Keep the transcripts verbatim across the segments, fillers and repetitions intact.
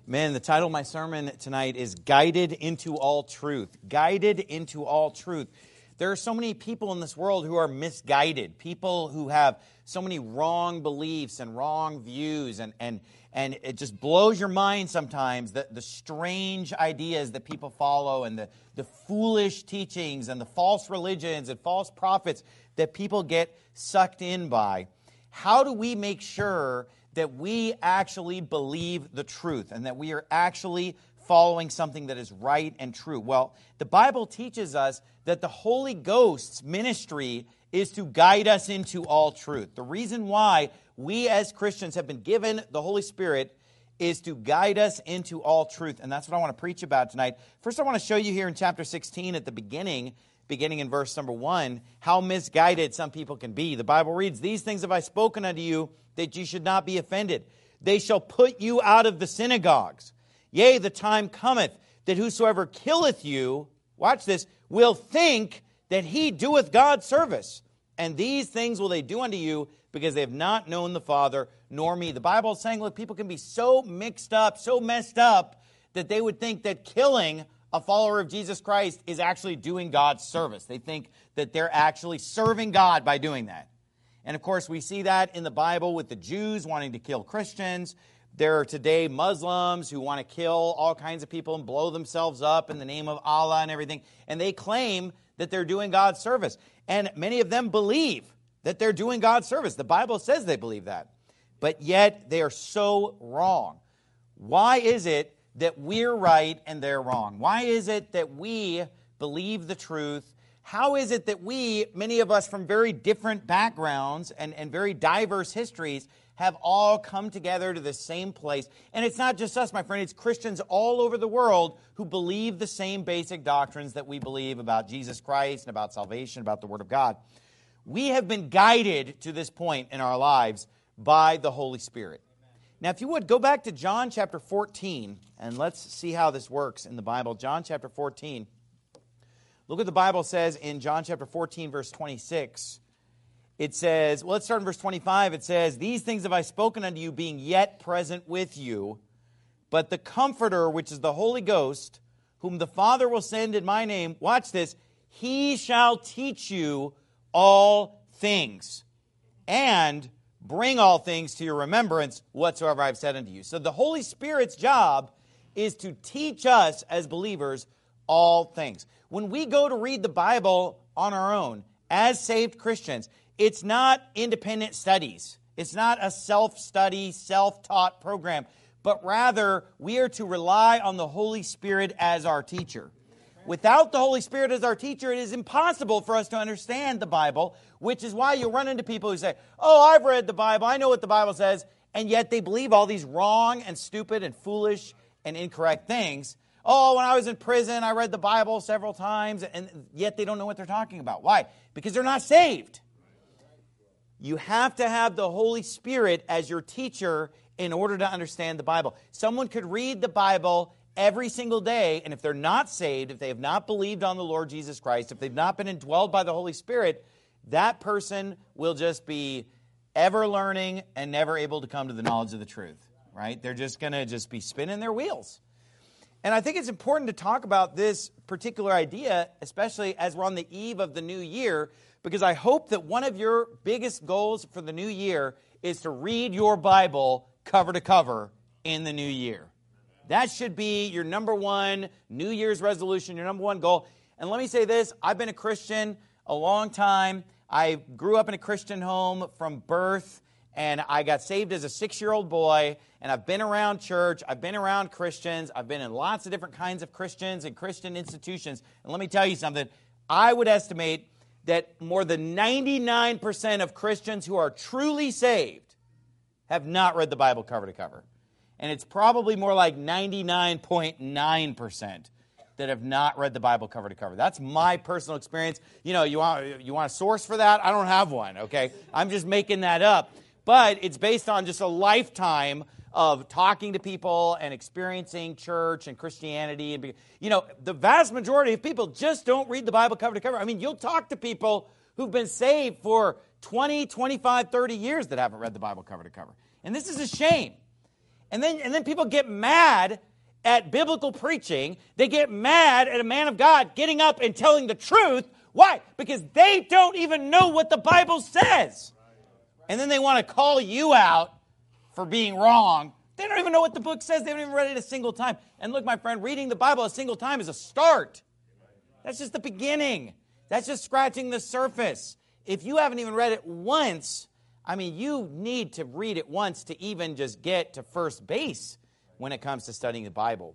Man, the title of my sermon tonight is Guided into All Truth. Guided into All Truth. There are so many people in this world who are misguided, people who have so many wrong beliefs and wrong views, and and and it just blows your mind sometimes, the, the strange ideas that people follow and the, the foolish teachings and the false religions and false prophets that people get sucked in by. How do we make sure that we actually believe the truth and that we are actually following something that is right and true? Well, the Bible teaches us that the Holy Ghost's ministry is to guide us into all truth. The reason why we as Christians have been given the Holy Spirit is to guide us into all truth, and that's what I want to preach about tonight. First, I want to show you here in chapter sixteen at the beginning, beginning in verse number one, how misguided some people can be. The Bible reads, "These things have I spoken unto you, that you should not be offended. They shall put you out of the synagogues. Yea, the time cometh, that whosoever killeth you," watch this, "will think that he doeth God service. And these things will they do unto you, because they have not known the Father nor me." The Bible is saying, look, people can be so mixed up, so messed up, that they would think that killing a follower of Jesus Christ is actually doing God's service. They think that they're actually serving God by doing that. And of course, we see that in the Bible with the Jews wanting to kill Christians. There are today Muslims who want to kill all kinds of people and blow themselves up in the name of Allah and everything. And they claim that they're doing God's service. And many of them believe that they're doing God's service. The Bible says they believe that. But yet they are so wrong. Why is it that we're right and they're wrong? Why is it that we believe the truth? How is it that we, many of us from very different backgrounds and, and very diverse histories, have all come together to the same place? And it's not just us, my friend. It's Christians all over the world who believe the same basic doctrines that we believe about Jesus Christ and about salvation, about the Word of God. We have been guided to this point in our lives by the Holy Spirit. Now, if you would, go back to John chapter fourteen, and let's see how this works in the Bible. John chapter fourteen. Look what the Bible says in John chapter fourteen, verse twenty-six. It says, well, let's start in verse twenty-five. It says, "These things have I spoken unto you, being yet present with you. But the Comforter, which is the Holy Ghost, whom the Father will send in my name," watch this, "he shall teach you all things, and bring all things to your remembrance whatsoever I've said unto you." So the Holy Spirit's job is to teach us as believers all things. When we go to read the Bible on our own, as saved Christians, it's not independent studies. It's not a self-study, self-taught program, but rather we are to rely on the Holy Spirit as our teacher. Without the Holy Spirit as our teacher, it is impossible for us to understand the Bible, which is why you'll run into people who say, "Oh, I've read the Bible, I know what the Bible says," and yet they believe all these wrong and stupid and foolish and incorrect things. "Oh, when I was in prison, I read the Bible several times," and yet they don't know what they're talking about. Why? Because they're not saved. You have to have the Holy Spirit as your teacher in order to understand the Bible. Someone could read the Bible every single day, and if they're not saved, if they have not believed on the Lord Jesus Christ, if they've not been indwelled by the Holy Spirit, that person will just be ever learning and never able to come to the knowledge of the truth, right? They're just going to just be spinning their wheels. And I think it's important to talk about this particular idea, especially as we're on the eve of the new year, because I hope that one of your biggest goals for the new year is to read your Bible cover to cover in the new year. That should be your number one New Year's resolution, your number one goal. And let me say this, I've been a Christian a long time. I grew up in a Christian home from birth, and I got saved as a six-year-old boy, and I've been around church, I've been around Christians, I've been in lots of different kinds of Christians and Christian institutions. And let me tell you something, I would estimate that more than ninety-nine percent of Christians who are truly saved have not read the Bible cover to cover. And it's probably more like ninety-nine point nine percent that have not read the Bible cover to cover. That's my personal experience. You know, you want, you want a source for that? I don't have one, okay? I'm just making that up. But it's based on just a lifetime of talking to people and experiencing church and Christianity. And, you know, the vast majority of people just don't read the Bible cover to cover. I mean, you'll talk to people who've been saved for twenty, twenty-five, thirty years that haven't read the Bible cover to cover. And this is a shame. And then, and then people get mad at biblical preaching. They get mad at a man of God getting up and telling the truth. Why? Because they don't even know what the Bible says. And then they want to call you out for being wrong. They don't even know what the book says. They haven't even read it a single time. And look, my friend, reading the Bible a single time is a start. That's just the beginning. That's just scratching the surface. If you haven't even read it once, I mean, you need to read it once to even just get to first base when it comes to studying the Bible.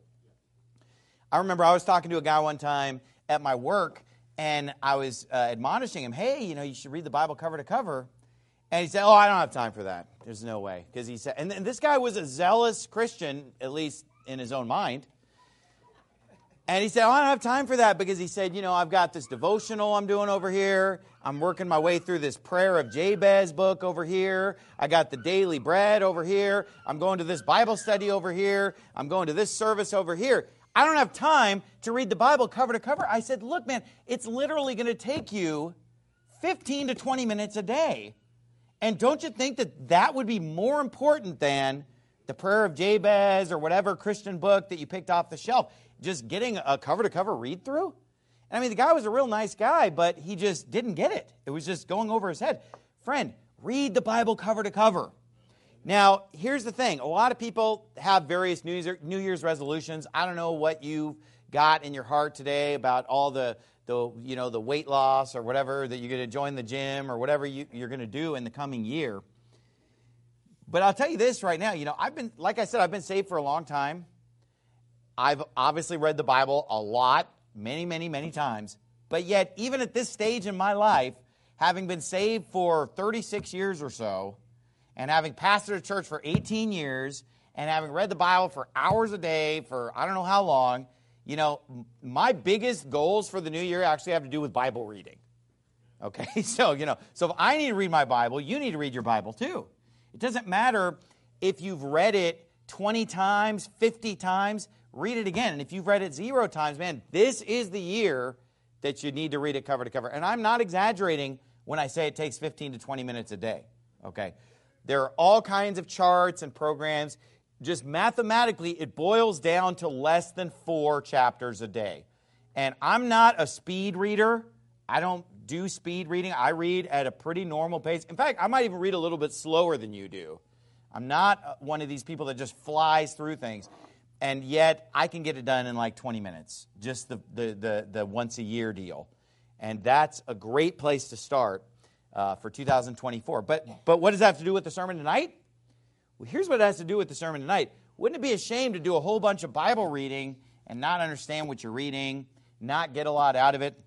I remember I was talking to a guy one time at my work, and I was uh, admonishing him, hey, you know, you should read the Bible cover to cover. And he said, oh, I don't have time for that. There's no way. Because he said, and, and this guy was a zealous Christian, at least in his own mind. And he said, oh, I don't have time for that because he said, you know, I've got this devotional I'm doing over here. I'm working my way through this Prayer of Jabez book over here. I got the Daily Bread over here. I'm going to this Bible study over here. I'm going to this service over here. I don't have time to read the Bible cover to cover. I said, look, man, it's literally going to take you fifteen to twenty minutes a day. And don't you think that that would be more important than the Prayer of Jabez or whatever Christian book that you picked off the shelf? Just getting a cover-to-cover read-through? I mean, the guy was a real nice guy, but he just didn't get it. It was just going over his head. Friend, read the Bible cover-to-cover. Now, here's the thing. A lot of people have various New Year's, New Year's resolutions. I don't know what you've got in your heart today about all the, the you know, the weight loss or whatever, that you're going to join the gym or whatever you, you're going to do in the coming year. But I'll tell you this right now. You know, I've been, like I said, I've been saved for a long time. I've obviously read the Bible a lot, many, many, many times. But yet, even at this stage in my life, having been saved for thirty-six years or so, and having pastored a church for eighteen years, and having read the Bible for hours a day for I don't know how long, you know, my biggest goals for the new year actually have to do with Bible reading. Okay, so, you know, so if I need to read my Bible, you need to read your Bible too. It doesn't matter if you've read it twenty times, fifty times, read it again. And if you've read it zero times, man, this is the year that you need to read it cover to cover. And I'm not exaggerating when I say it takes fifteen to twenty minutes a day, okay? There are all kinds of charts and programs. Just mathematically, it boils down to less than four chapters a day. And I'm not a speed reader. I don't do speed reading. I read at a pretty normal pace. In fact, I might even read a little bit slower than you do. I'm not one of these people that just flies through things. And yet, I can get it done in like twenty minutes, just the, the, the, the once-a-year deal. And that's a great place to start uh, for two thousand twenty-four. But, but what does that have to do with the sermon tonight? Well, here's what it has to do with the sermon tonight. Wouldn't it be a shame to do a whole bunch of Bible reading and not understand what you're reading, not get a lot out of it?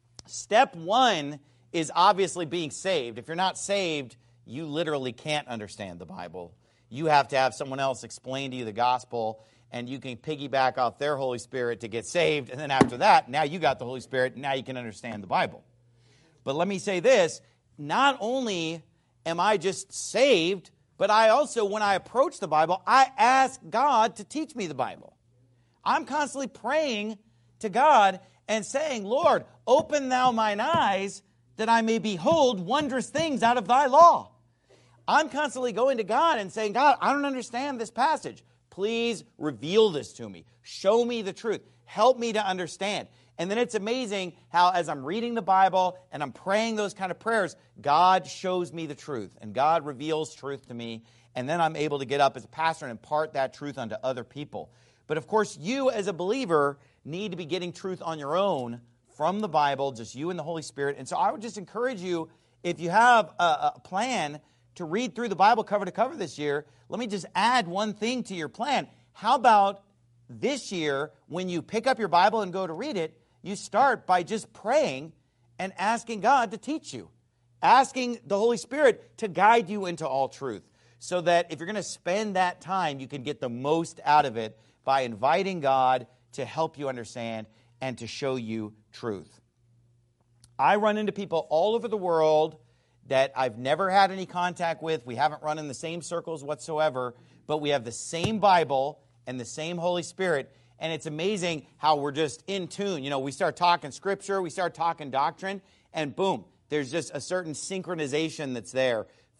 Step one is obviously being saved. If you're not saved, you literally can't understand the Bible. You have to have someone else explain to you the gospel, and you can piggyback off their Holy Spirit to get saved. And then after that, now you got the Holy Spirit, now you can understand the Bible. But let me say this, not only am I just saved, but I also, when I approach the Bible, I ask God to teach me the Bible. I'm constantly praying to God and saying, Lord, open thou mine eyes that I may behold wondrous things out of thy law. I'm constantly going to God and saying, God, I don't understand this passage. Please reveal this to me. Show me the truth. Help me to understand. And then it's amazing how as I'm reading the Bible and I'm praying those kind of prayers, God shows me the truth and God reveals truth to me. And then I'm able to get up as a pastor and impart that truth unto other people. But of course, you as a believer need to be getting truth on your own from the Bible, just you and the Holy Spirit. And so I would just encourage you, if you have a, a plan to read through the Bible cover to cover this year, let me just add one thing to your plan. How about this year, when you pick up your Bible and go to read it, you start by just praying and asking God to teach you, asking the Holy Spirit to guide you into all truth, so that if you're going to spend that time, you can get the most out of it by inviting God to help you understand and to show you truth. I run into people all over the world that I've never had any contact with. We haven't run in the same circles whatsoever, but we have the same Bible and the same Holy Spirit. And it's amazing how we're just in tune. You know, we start talking Scripture, we start talking doctrine, and boom, there's just a certain synchronization that's there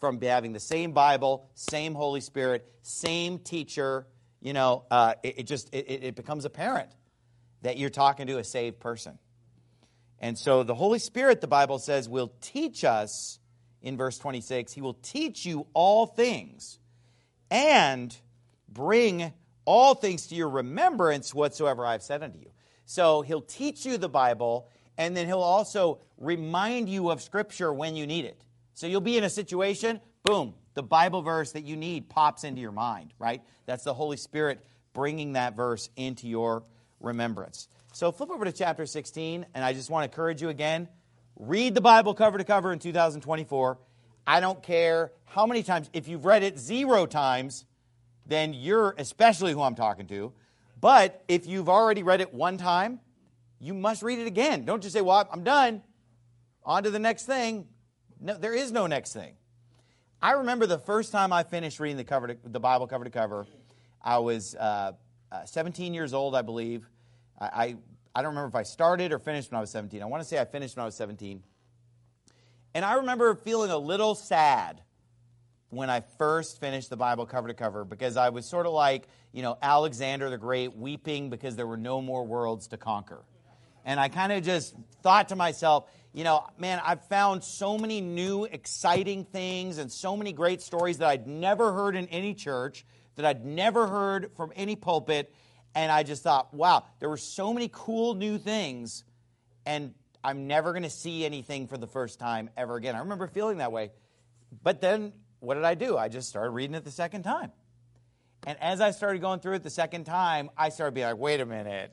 from having the same Bible, same Holy Spirit, same teacher. You know, uh, it, it just it, it becomes apparent that you're talking to a saved person. And so the Holy Spirit, the Bible says, will teach us, in verse twenty-six, he will teach you all things and bring all things to your remembrance whatsoever I have said unto you. So he'll teach you the Bible, and then he'll also remind you of Scripture when you need it. So you'll be in a situation, boom, the Bible verse that you need pops into your mind, right? That's the Holy Spirit bringing that verse into your remembrance. So flip over to chapter sixteen, and I just want to encourage you again, read the Bible cover to cover in two thousand twenty-four. I don't care how many times. If you've read it zero times, then you're especially who I'm talking to. But if you've already read it one time, you must read it again. Don't just say, well, I'm done. On to the next thing. No, there is no next thing. I remember the first time I finished reading the, cover to, the Bible cover to cover, I was uh, uh, seventeen years old, I believe. I, I I don't remember if I started or finished when I was seventeen. I want to say I finished when I was seventeen. And I remember feeling a little sad when I first finished the Bible cover to cover, because I was sort of like, you know, Alexander the Great weeping because there were no more worlds to conquer. And I kind of just thought to myself, you know, man, I've found so many new, exciting things and so many great stories that I'd never heard in any church, that I'd never heard from any pulpit. And I just thought, wow, there were so many cool new things, and I'm never going to see anything for the first time ever again. I remember feeling that way. But then what did I do? I just started reading it the second time. And as I started going through it the second time, I started being like, wait a minute.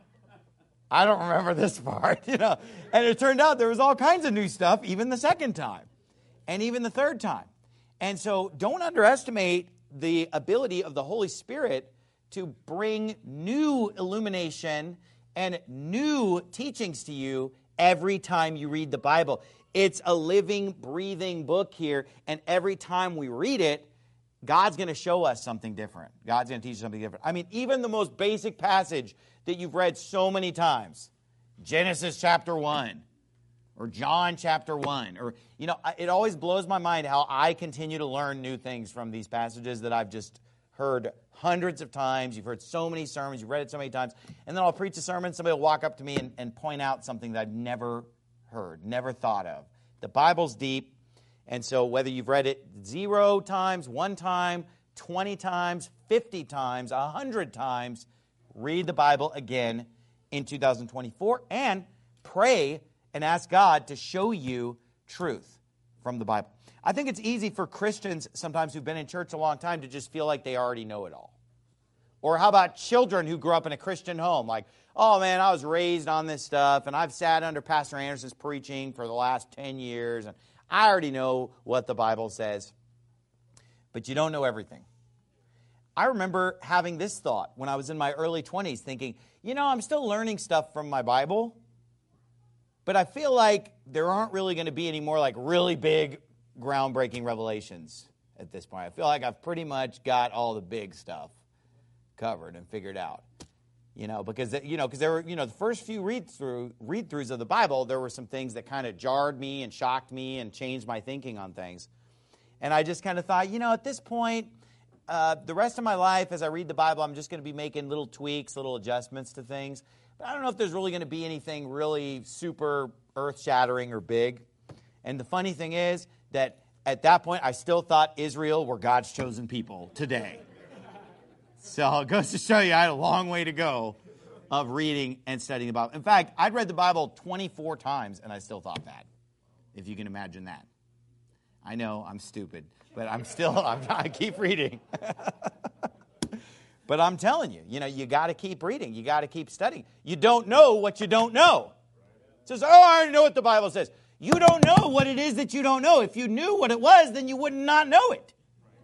I don't remember this part, you know. And it turned out there was all kinds of new stuff, even the second time, and even the third time. And so don't underestimate the ability of the Holy Spirit to bring new illumination and new teachings to you every time you read the Bible. It's a living, breathing book here, and every time we read it, God's going to show us something different. God's going to teach us something different. I mean, even the most basic passage that you've read so many times, Genesis chapter one, or John chapter one, or, you know, it always blows my mind how I continue to learn new things from these passages that I've just heard hundreds of times. You've heard so many sermons, you've read it so many times, and then I'll preach a sermon, somebody will walk up to me and, and point out something that I've never heard, never thought of. The Bible's deep, and so whether you've read it zero times, one time, twenty times, fifty times, a hundred times, read the Bible again in two thousand twenty-four and pray and ask God to show you truth from the Bible. I think it's easy for Christians sometimes who've been in church a long time to just feel like they already know it all. Or how about children who grew up in a Christian home? Like, oh man, I was raised on this stuff, and I've sat under Pastor Anderson's preaching for the last ten years, and I already know what the Bible says. But you don't know everything. I remember having this thought when I was in my early twenties, thinking, you know, I'm still learning stuff from my Bible, but I feel like there aren't really going to be any more like really big, groundbreaking revelations at this point. I feel like I've pretty much got all the big stuff covered and figured out. You know, because, you know, because there were, you know, the first few read-through, read-throughs of the Bible, there were some things that kind of jarred me and shocked me and changed my thinking on things. And I just kind of thought, you know, at this point, uh, the rest of my life, as I read the Bible, I'm just going to be making little tweaks, little adjustments to things. But I don't know if there's really going to be anything really super earth-shattering or big. And the funny thing is that at that point, I still thought Israel were God's chosen people today. So it goes to show you I had a long way to go of reading and studying the Bible. In fact, I'd read the Bible twenty-four times, and I still thought that, if you can imagine that. I know I'm stupid, but I'm still, I'm, I keep reading. But I'm telling you, you know, you got to keep reading. You got to keep studying. You don't know what you don't know. It says, oh, I already know what the Bible says. You don't know what it is that you don't know. If you knew what it was, then you would not know it.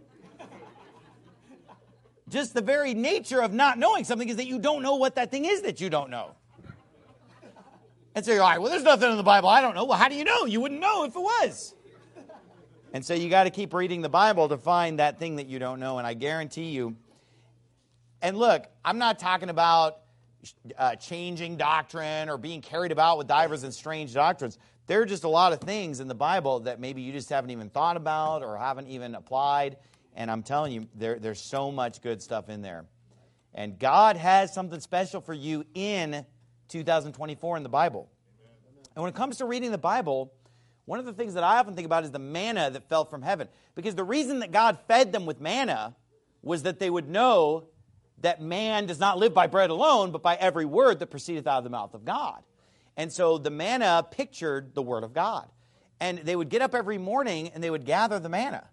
Just the very nature of not knowing something is that you don't know what that thing is that you don't know. And so you're like, well, there's nothing in the Bible I don't know. Well, how do you know? You wouldn't know if it was. And so you got to keep reading the Bible to find that thing that you don't know. And I guarantee you, and look, I'm not talking about uh, changing doctrine or being carried about with divers and strange doctrines. there are just a lot of things in the Bible that maybe you just haven't even thought about or haven't even applied. And I'm telling you, there, there's so much good stuff in there. And God has something special for you in two thousand twenty-four in the Bible. And when it comes to reading the Bible, one of the things that I often think about is the manna that fell from heaven. Because the reason that God fed them with manna was that they would know that man does not live by bread alone, but by every word that proceedeth out of the mouth of God. And so the manna pictured the Word of God. And they would get up every morning and they would gather the manna.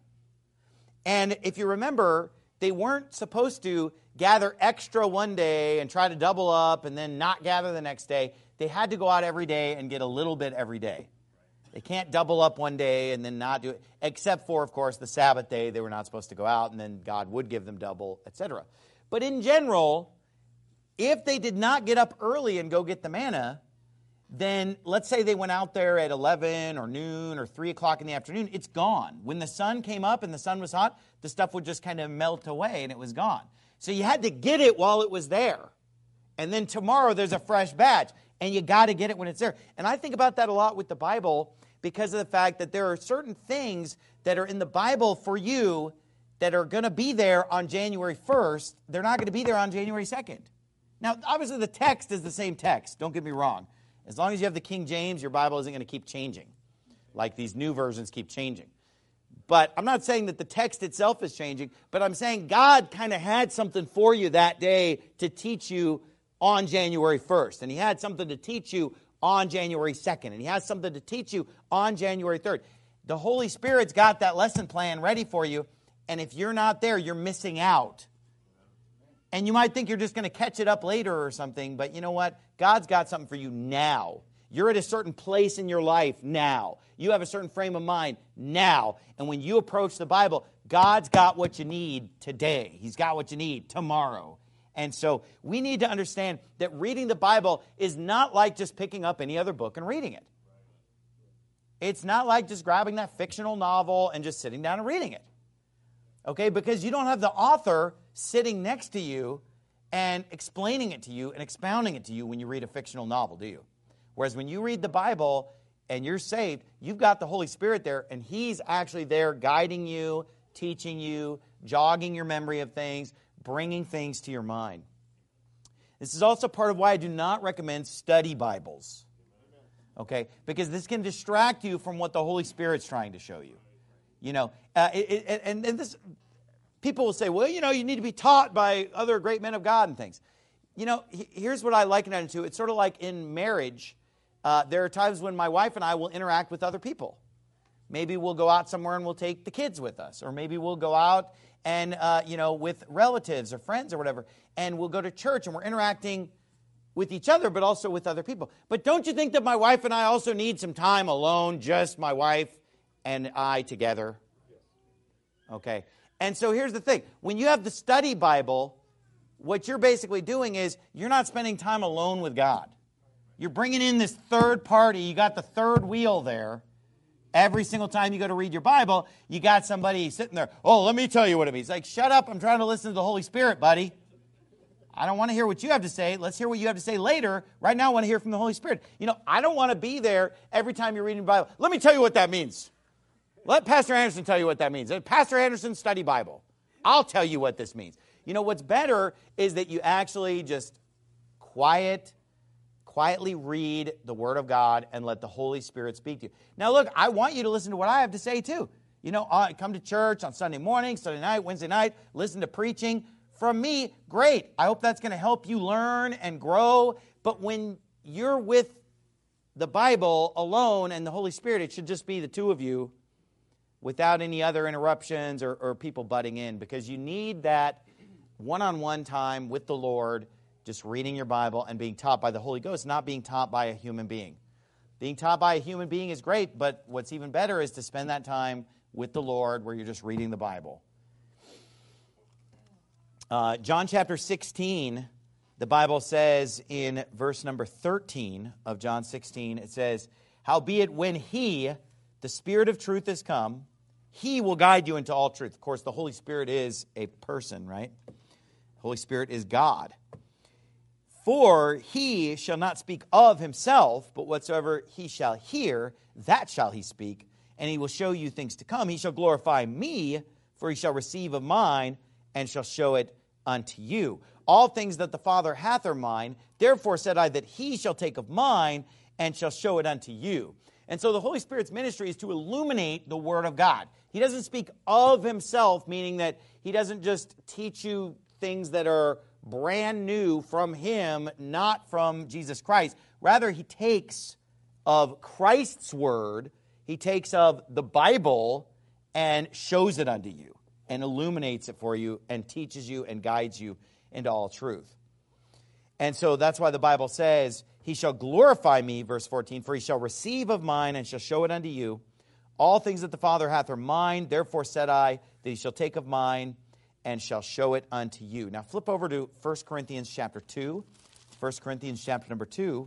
And if you remember, they weren't supposed to gather extra one day and try to double up and then not gather the next day. They had to go out every day and get a little bit every day. They can't double up one day and then not do it, except for, of course, the Sabbath day. They were not supposed to go out, and then God would give them double, et cetera. But in general, if they did not get up early and go get the manna, then let's say they went out there at eleven or noon or three o'clock in the afternoon, it's gone. When the sun came up and the sun was hot, the stuff would just kind of melt away and it was gone. So you had to get it while it was there. And then tomorrow there's a fresh batch, and you got to get it when it's there. And I think about that a lot with the Bible because of the fact that there are certain things that are in the Bible for you that are going to be there on January first. They're not going to be there on January second. Now, obviously the text is the same text. Don't get me wrong. As long as you have the King James, your Bible isn't going to keep changing, like these new versions keep changing. But I'm not saying that the text itself is changing, but I'm saying God kind of had something for you that day to teach you on January first. And He had something to teach you on January second. And He has something to teach you on January third. The Holy Spirit's got that lesson plan ready for you. And if you're not there, you're missing out. And you might think you're just going to catch it up later or something, but you know what? God's got something for you now. You're at a certain place in your life now. You have a certain frame of mind now. And when you approach the Bible, God's got what you need today. He's got what you need tomorrow. And so we need to understand that reading the Bible is not like just picking up any other book and reading it. It's not like just grabbing that fictional novel and just sitting down and reading it. Okay, because you don't have the author sitting next to you and explaining it to you and expounding it to you when you read a fictional novel, do you? Whereas when you read the Bible and you're saved, you've got the Holy Spirit there, and He's actually there guiding you, teaching you, jogging your memory of things, bringing things to your mind. This is also part of why I do not recommend study Bibles. Okay, because this can distract you from what the Holy Spirit's trying to show you. You know, uh, it, it, and, and this, people will say, well, you know, you need to be taught by other great men of God and things. You know, here's what I liken it to. It's sort of like in marriage. Uh, there are times when my wife and I will interact with other people. Maybe we'll go out somewhere and we'll take the kids with us. Or maybe we'll go out and, uh, you know, with relatives or friends or whatever. And we'll go to church and we're interacting with each other, but also with other people. But don't you think that my wife and I also need some time alone, just my wife and I together? Okay. And so here's the thing. When you have the study Bible, what you're basically doing is you're not spending time alone with God. You're bringing in this third party. You got the third wheel there. Every single time you go to read your Bible, you got somebody sitting there. Oh, let me tell you what it means. Like, shut up. I'm trying to listen to the Holy Spirit, buddy. I don't want to hear what you have to say. Let's hear what you have to say later. Right now, I want to hear from the Holy Spirit. You know, I don't want to be there every time you're reading the Bible. Let me tell you what that means. Let Pastor Anderson tell you what that means. Pastor Anderson, study Bible. I'll tell you what this means. You know, what's better is that you actually just quiet, quietly read the Word of God and let the Holy Spirit speak to you. Now, look, I want you to listen to what I have to say, too. You know, I come to church on Sunday morning, Sunday night, Wednesday night, listen to preaching. From me, great. I hope that's going to help you learn and grow. But when you're with the Bible alone and the Holy Spirit, it should just be the two of you without any other interruptions or, or people butting in, because you need that one-on-one time with the Lord, just reading your Bible and being taught by the Holy Ghost, not being taught by a human being. Being taught by a human being is great, but what's even better is to spend that time with the Lord where you're just reading the Bible. Uh, John chapter sixteen, the Bible says in verse number thirteen of John sixteen, it says, "Howbeit when He, the Spirit of truth, is come, He will guide you into all truth." Of course, the Holy Spirit is a person, right? Holy Spirit is God. For he shall not speak of himself, but whatsoever he shall hear, that shall he speak, and he will show you things to come. He shall glorify me, for he shall receive of mine, and shall show it unto you. All things that the Father hath are mine, therefore said I that he shall take of mine, and shall show it unto you. And so the Holy Spirit's ministry is to illuminate the Word of God. He doesn't speak of himself, meaning that he doesn't just teach you things that are brand new from him, not from Jesus Christ. Rather, he takes of Christ's word, he takes of the Bible and shows it unto you and illuminates it for you and teaches you and guides you into all truth. And so that's why the Bible says, he shall glorify me, verse fourteen, for he shall receive of mine and shall show it unto you. All things that the Father hath are mine, therefore said I that he shall take of mine and shall show it unto you. Now flip over to First Corinthians chapter two. First Corinthians chapter number two.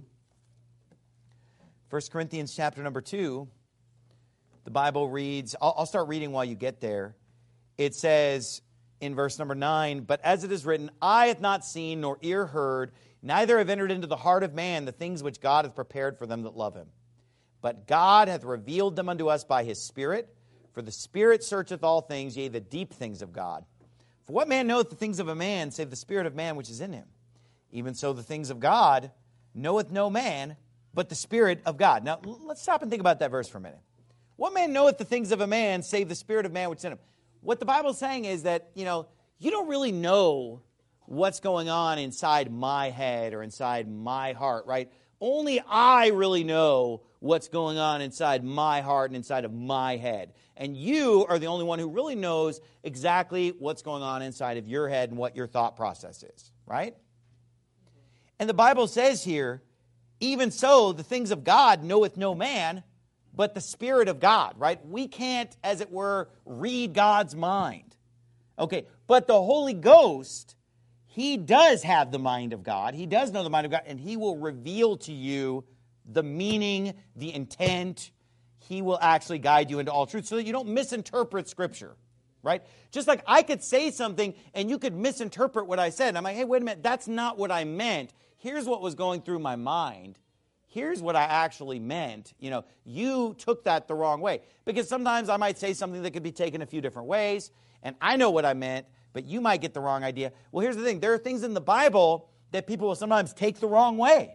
First Corinthians chapter number two. The Bible reads, I'll, I'll start reading while you get there. It says in verse number nine, but as it is written, eye hath not seen nor ear heard, neither have entered into the heart of man the things which God hath prepared for them that love him. But God hath revealed them unto us by his Spirit, for the Spirit searcheth all things, yea, the deep things of God. For what man knoweth the things of a man, save the spirit of man which is in him? Even so the things of God knoweth no man, but the Spirit of God. Now, let's stop and think about that verse for a minute. What man knoweth the things of a man, save the spirit of man which is in him? What the Bible is saying is that, you know, you don't really know what's going on inside my head or inside my heart, right? Only I really know what's going on inside my heart and inside of my head. And you are the only one who really knows exactly what's going on inside of your head and what your thought process is, right? And the Bible says here, even so, the things of God knoweth no man, but the Spirit of God, right? We can't, as it were, read God's mind. Okay, but the Holy Ghost, he does have the mind of God. He does know the mind of God, and he will reveal to you the meaning, the intent. He will actually guide you into all truth so that you don't misinterpret Scripture, right? Just like I could say something and you could misinterpret what I said. And I'm like, hey, wait a minute, that's not what I meant. Here's what was going through my mind. Here's what I actually meant. You know, you took that the wrong way. Because sometimes I might say something that could be taken a few different ways, and I know what I meant, but you might get the wrong idea. Well, here's the thing. There are things in the Bible that people will sometimes take the wrong way.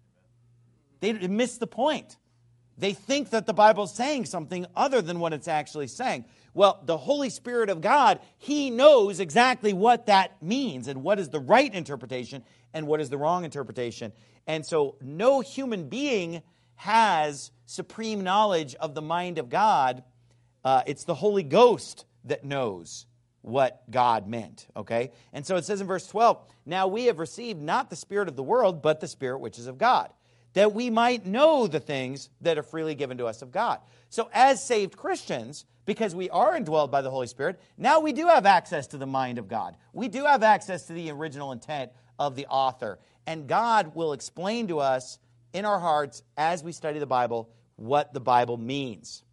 They miss the point. They think that the Bible's saying something other than what it's actually saying. Well, the Holy Spirit of God, he knows exactly what that means and what is the right interpretation and what is the wrong interpretation. And so no human being has supreme knowledge of the mind of God. Uh, it's the Holy Ghost that knows what God meant, okay? And so it says in verse twelve, now we have received not the spirit of the world, but the Spirit which is of God, that we might know the things that are freely given to us of God. So as saved Christians, because we are indwelled by the Holy Spirit, now we do have access to the mind of God. We do have access to the original intent of the author. And God will explain to us in our hearts as we study the Bible what the Bible means.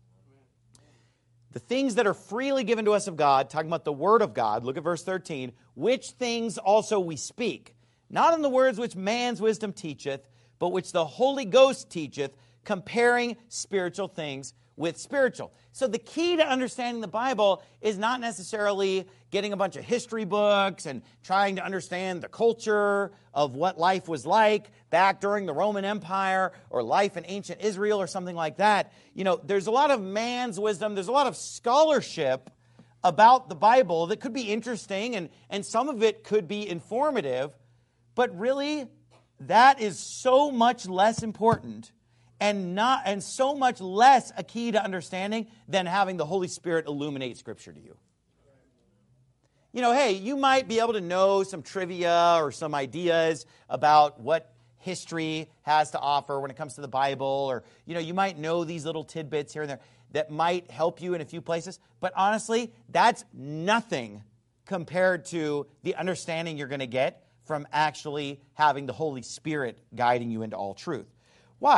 The things that are freely given to us of God, talking about the Word of God, look at verse thirteen, which things also we speak, not in the words which man's wisdom teacheth, but which the Holy Ghost teacheth, comparing spiritual things with spiritual. So the key to understanding the Bible is not necessarily getting a bunch of history books and trying to understand the culture of what life was like back during the Roman Empire or life in ancient Israel or something like that. You know, there's a lot of man's wisdom. There's a lot of scholarship about the Bible that could be interesting, and, and some of it could be informative. But really, that is so much less important and not and so much less a key to understanding than having the Holy Spirit illuminate Scripture to you. You know, hey, you might be able to know some trivia or some ideas about what history has to offer when it comes to the Bible, or, you know, you might know these little tidbits here and there that might help you in a few places. But honestly, that's nothing compared to the understanding you're going to get from actually having the Holy Spirit guiding you into all truth. Why?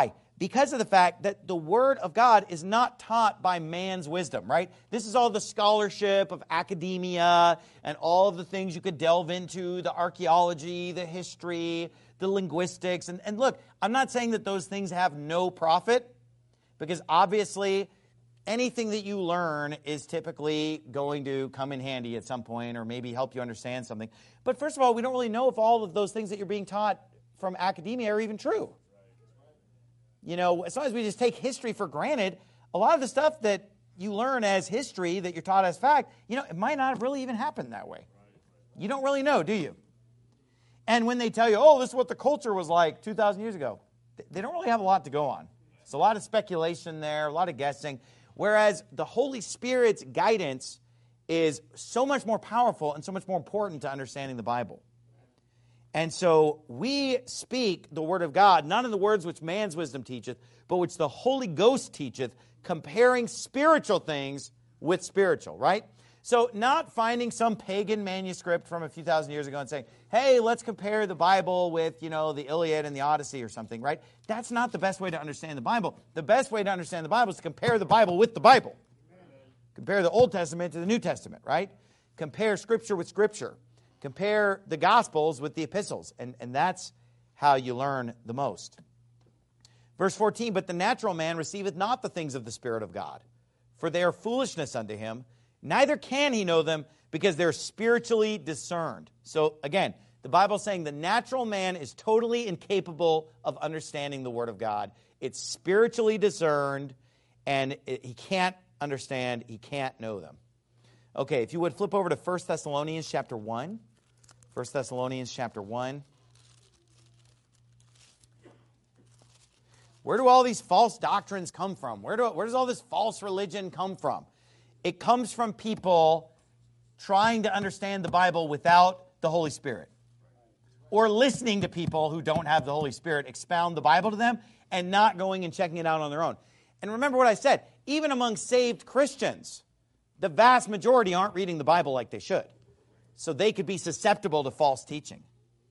because of the fact that the Word of God is not taught by man's wisdom, right? This is all the scholarship of academia and all of the things you could delve into, the archaeology, the history, the linguistics. And, and look, I'm not saying that those things have no profit, because obviously anything that you learn is typically going to come in handy at some point or maybe help you understand something. But first of all, we don't really know if all of those things that you're being taught from academia are even true. You know, as long as we just take history for granted, a lot of the stuff that you learn as history, that you're taught as fact, you know, it might not have really even happened that way. You don't really know, do you? And when they tell you, oh, this is what the culture was like two thousand years ago, they don't really have a lot to go on. It's a lot of speculation there, a lot of guessing, whereas the Holy Spirit's guidance is so much more powerful and so much more important to understanding the Bible. And so we speak the Word of God, not in the words which man's wisdom teacheth, but which the Holy Ghost teacheth, comparing spiritual things with spiritual, right? So not finding some pagan manuscript from a few thousand years ago and saying, hey, let's compare the Bible with, you know, the Iliad and the Odyssey or something, right? That's not the best way to understand the Bible. The best way to understand the Bible is to compare the Bible with the Bible. Compare the Old Testament to the New Testament, right? Compare Scripture with Scripture. Compare the Gospels with the epistles, and, and that's how you learn the most. Verse fourteen, but the natural man receiveth not the things of the Spirit of God, for they are foolishness unto him, neither can he know them, because they're spiritually discerned. So again, the Bible is saying the natural man is totally incapable of understanding the Word of God. It's spiritually discerned, and it, he can't understand, he can't know them. Okay, if you would flip over to First Thessalonians chapter one. First Thessalonians chapter one. Where do all these false doctrines come from? Where, do, where does all this false religion come from? It comes from people trying to understand the Bible without the Holy Spirit. Or listening to people who don't have the Holy Spirit expound the Bible to them and not going and checking it out on their own. And remember what I said, even among saved Christians, the vast majority aren't reading the Bible like they should. So they could be susceptible to false teaching.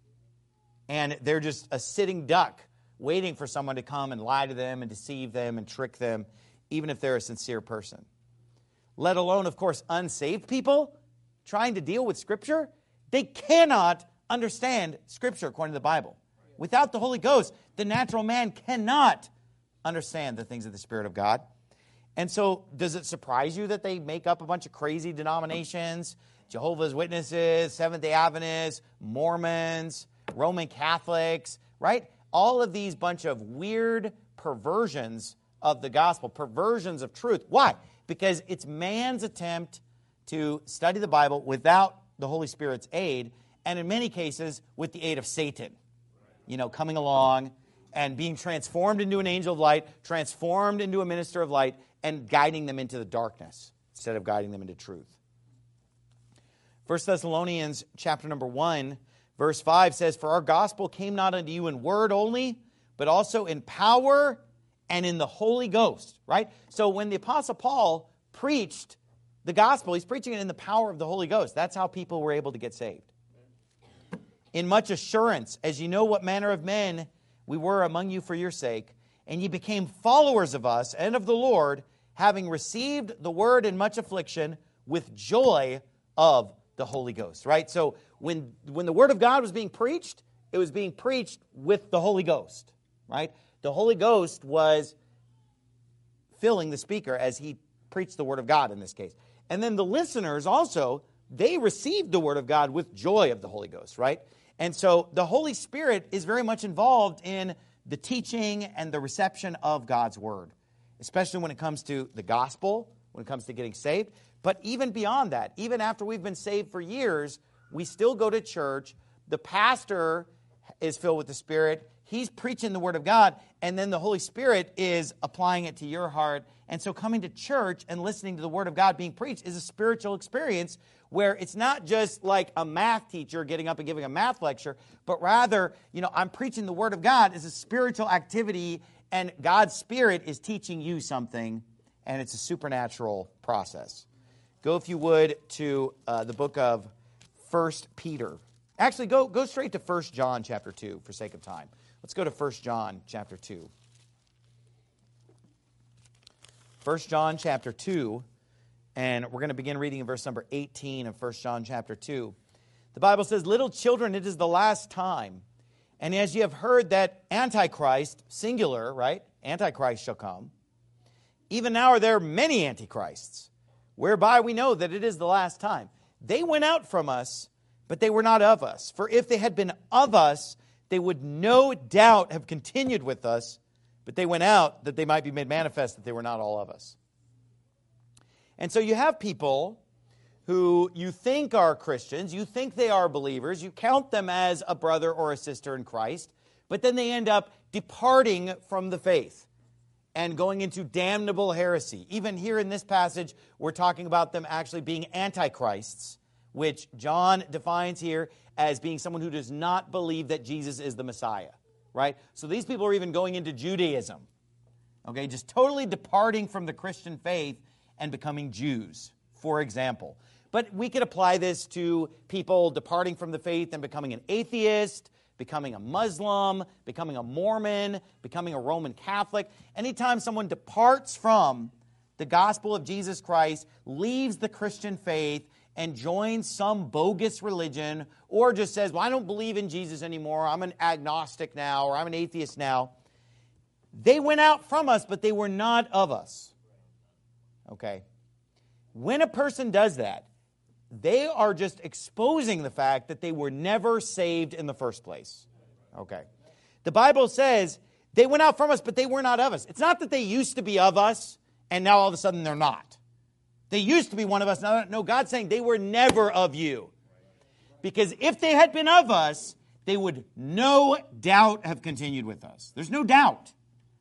And they're just a sitting duck waiting for someone to come and lie to them and deceive them and trick them, even if they're a sincere person. Let alone, of course, unsaved people trying to deal with Scripture. They cannot understand Scripture according to the Bible. Without the Holy Ghost, the natural man cannot understand the things of the Spirit of God. And so, does it surprise you that they make up a bunch of crazy denominations? Jehovah's Witnesses, Seventh-day Adventists, Mormons, Roman Catholics, right? All of these bunch of weird perversions of the gospel, perversions of truth. Why? Because it's man's attempt to study the Bible without the Holy Spirit's aid, and in many cases, with the aid of Satan, you know, coming along and being transformed into an angel of light, transformed into a minister of light, and guiding them into the darkness instead of guiding them into truth. First Thessalonians chapter number one, verse five says, for our gospel came not unto you in word only, but also in power and in the Holy Ghost, right? So when the Apostle Paul preached the gospel, he's preaching it in the power of the Holy Ghost. That's how people were able to get saved. In much assurance, as you know what manner of men we were among you for your sake, and ye became followers of us and of the Lord, having received the word in much affliction with joy of the Holy Ghost, right? So when, when the word of God was being preached, it was being preached with the Holy Ghost, right? The Holy Ghost was filling the speaker as he preached the word of God in this case. And then the listeners also, they received the word of God with joy of the Holy Ghost, right? And so the Holy Spirit is very much involved in the teaching and the reception of God's word, especially when it comes to the gospel, when it comes to getting saved. But even beyond that, even after we've been saved for years, we still go to church. The pastor is filled with the Spirit. He's preaching the word of God, and then the Holy Spirit is applying it to your heart. And so coming to church and listening to the word of God being preached is a spiritual experience where it's not just like a math teacher getting up and giving a math lecture, but rather, you know, I'm preaching the word of God as a spiritual activity, and God's Spirit is teaching you something, and it's a supernatural process. Go, if you would, to uh, the book of First Peter. Actually, go, go straight to First John chapter two for sake of time. Let's go to First John chapter two. First John chapter two, and we're going to begin reading in verse number eighteen of First John chapter two. The Bible says, "Little children, it is the last time. And as ye have heard that Antichrist," singular, right? Antichrist shall come. "Even now are there many antichrists, whereby we know that it is the last time. They went out from us, but they were not of us. For if they had been of us, they would no doubt have continued with us. But they went out that they might be made manifest that they were not all of us." And so you have people who you think are Christians, you think they are believers, you count them as a brother or a sister in Christ, but then they end up departing from the faith and going into damnable heresy. Even here in this passage, we're talking about them actually being antichrists, which John defines here as being someone who does not believe that Jesus is the Messiah, right? So these people are even going into Judaism, okay, just totally departing from the Christian faith and becoming Jews, for example. But we could apply this to people departing from the faith and becoming an atheist, becoming a Muslim, becoming a Mormon, becoming a Roman Catholic. Anytime someone departs from the gospel of Jesus Christ, leaves the Christian faith, and joins some bogus religion, or just says, well, I don't believe in Jesus anymore, I'm an agnostic now, or I'm an atheist now, they went out from us, but they were not of us. Okay? When a person does that, they are just exposing the fact that they were never saved in the first place. Okay. The Bible says they went out from us, but they were not of us. It's not that they used to be of us, and now all of a sudden they're not. They used to be one of us. No, no, God's saying they were never of you. Because if they had been of us, they would no doubt have continued with us. There's no doubt.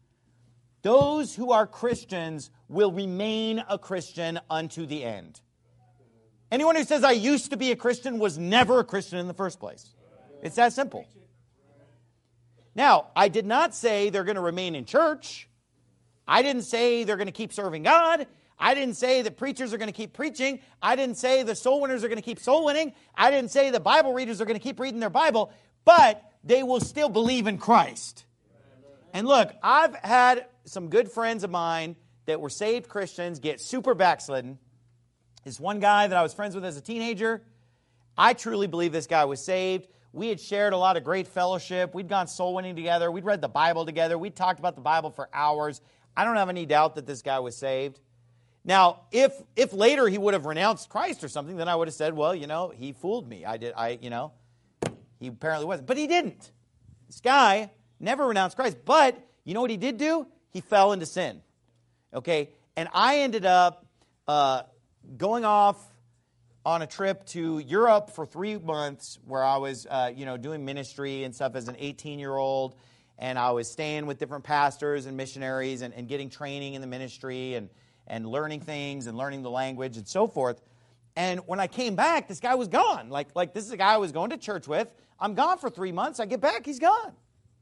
Those who are Christians will remain a Christian unto the end. Anyone who says, I used to be a Christian, was never a Christian in the first place. It's that simple. Now, I did not say they're going to remain in church. I didn't say they're going to keep serving God. I didn't say that preachers are going to keep preaching. I didn't say the soul winners are going to keep soul winning. I didn't say the Bible readers are going to keep reading their Bible. But they will still believe in Christ. And look, I've had some good friends of mine that were saved Christians get super backslidden. This one guy that I was friends with as a teenager, I truly believe this guy was saved. We had shared a lot of great fellowship. We'd gone soul winning together. We'd read the Bible together. We talked about the Bible for hours. I don't have any doubt that this guy was saved. Now, if if later he would have renounced Christ or something, then I would have said, well, you know, he fooled me. I did, I, you know, he apparently wasn't. But he didn't. This guy never renounced Christ. But you know what he did do? He fell into sin. Okay? And I ended up uh, going off on a trip to Europe for three months where I was, uh, you know, doing ministry and stuff as an eighteen-year-old. And I was staying with different pastors and missionaries and, and getting training in the ministry and and learning things and learning the language and so forth. And when I came back, this guy was gone. Like, like this is a guy I was going to church with. I'm gone for three months. I get back, he's gone.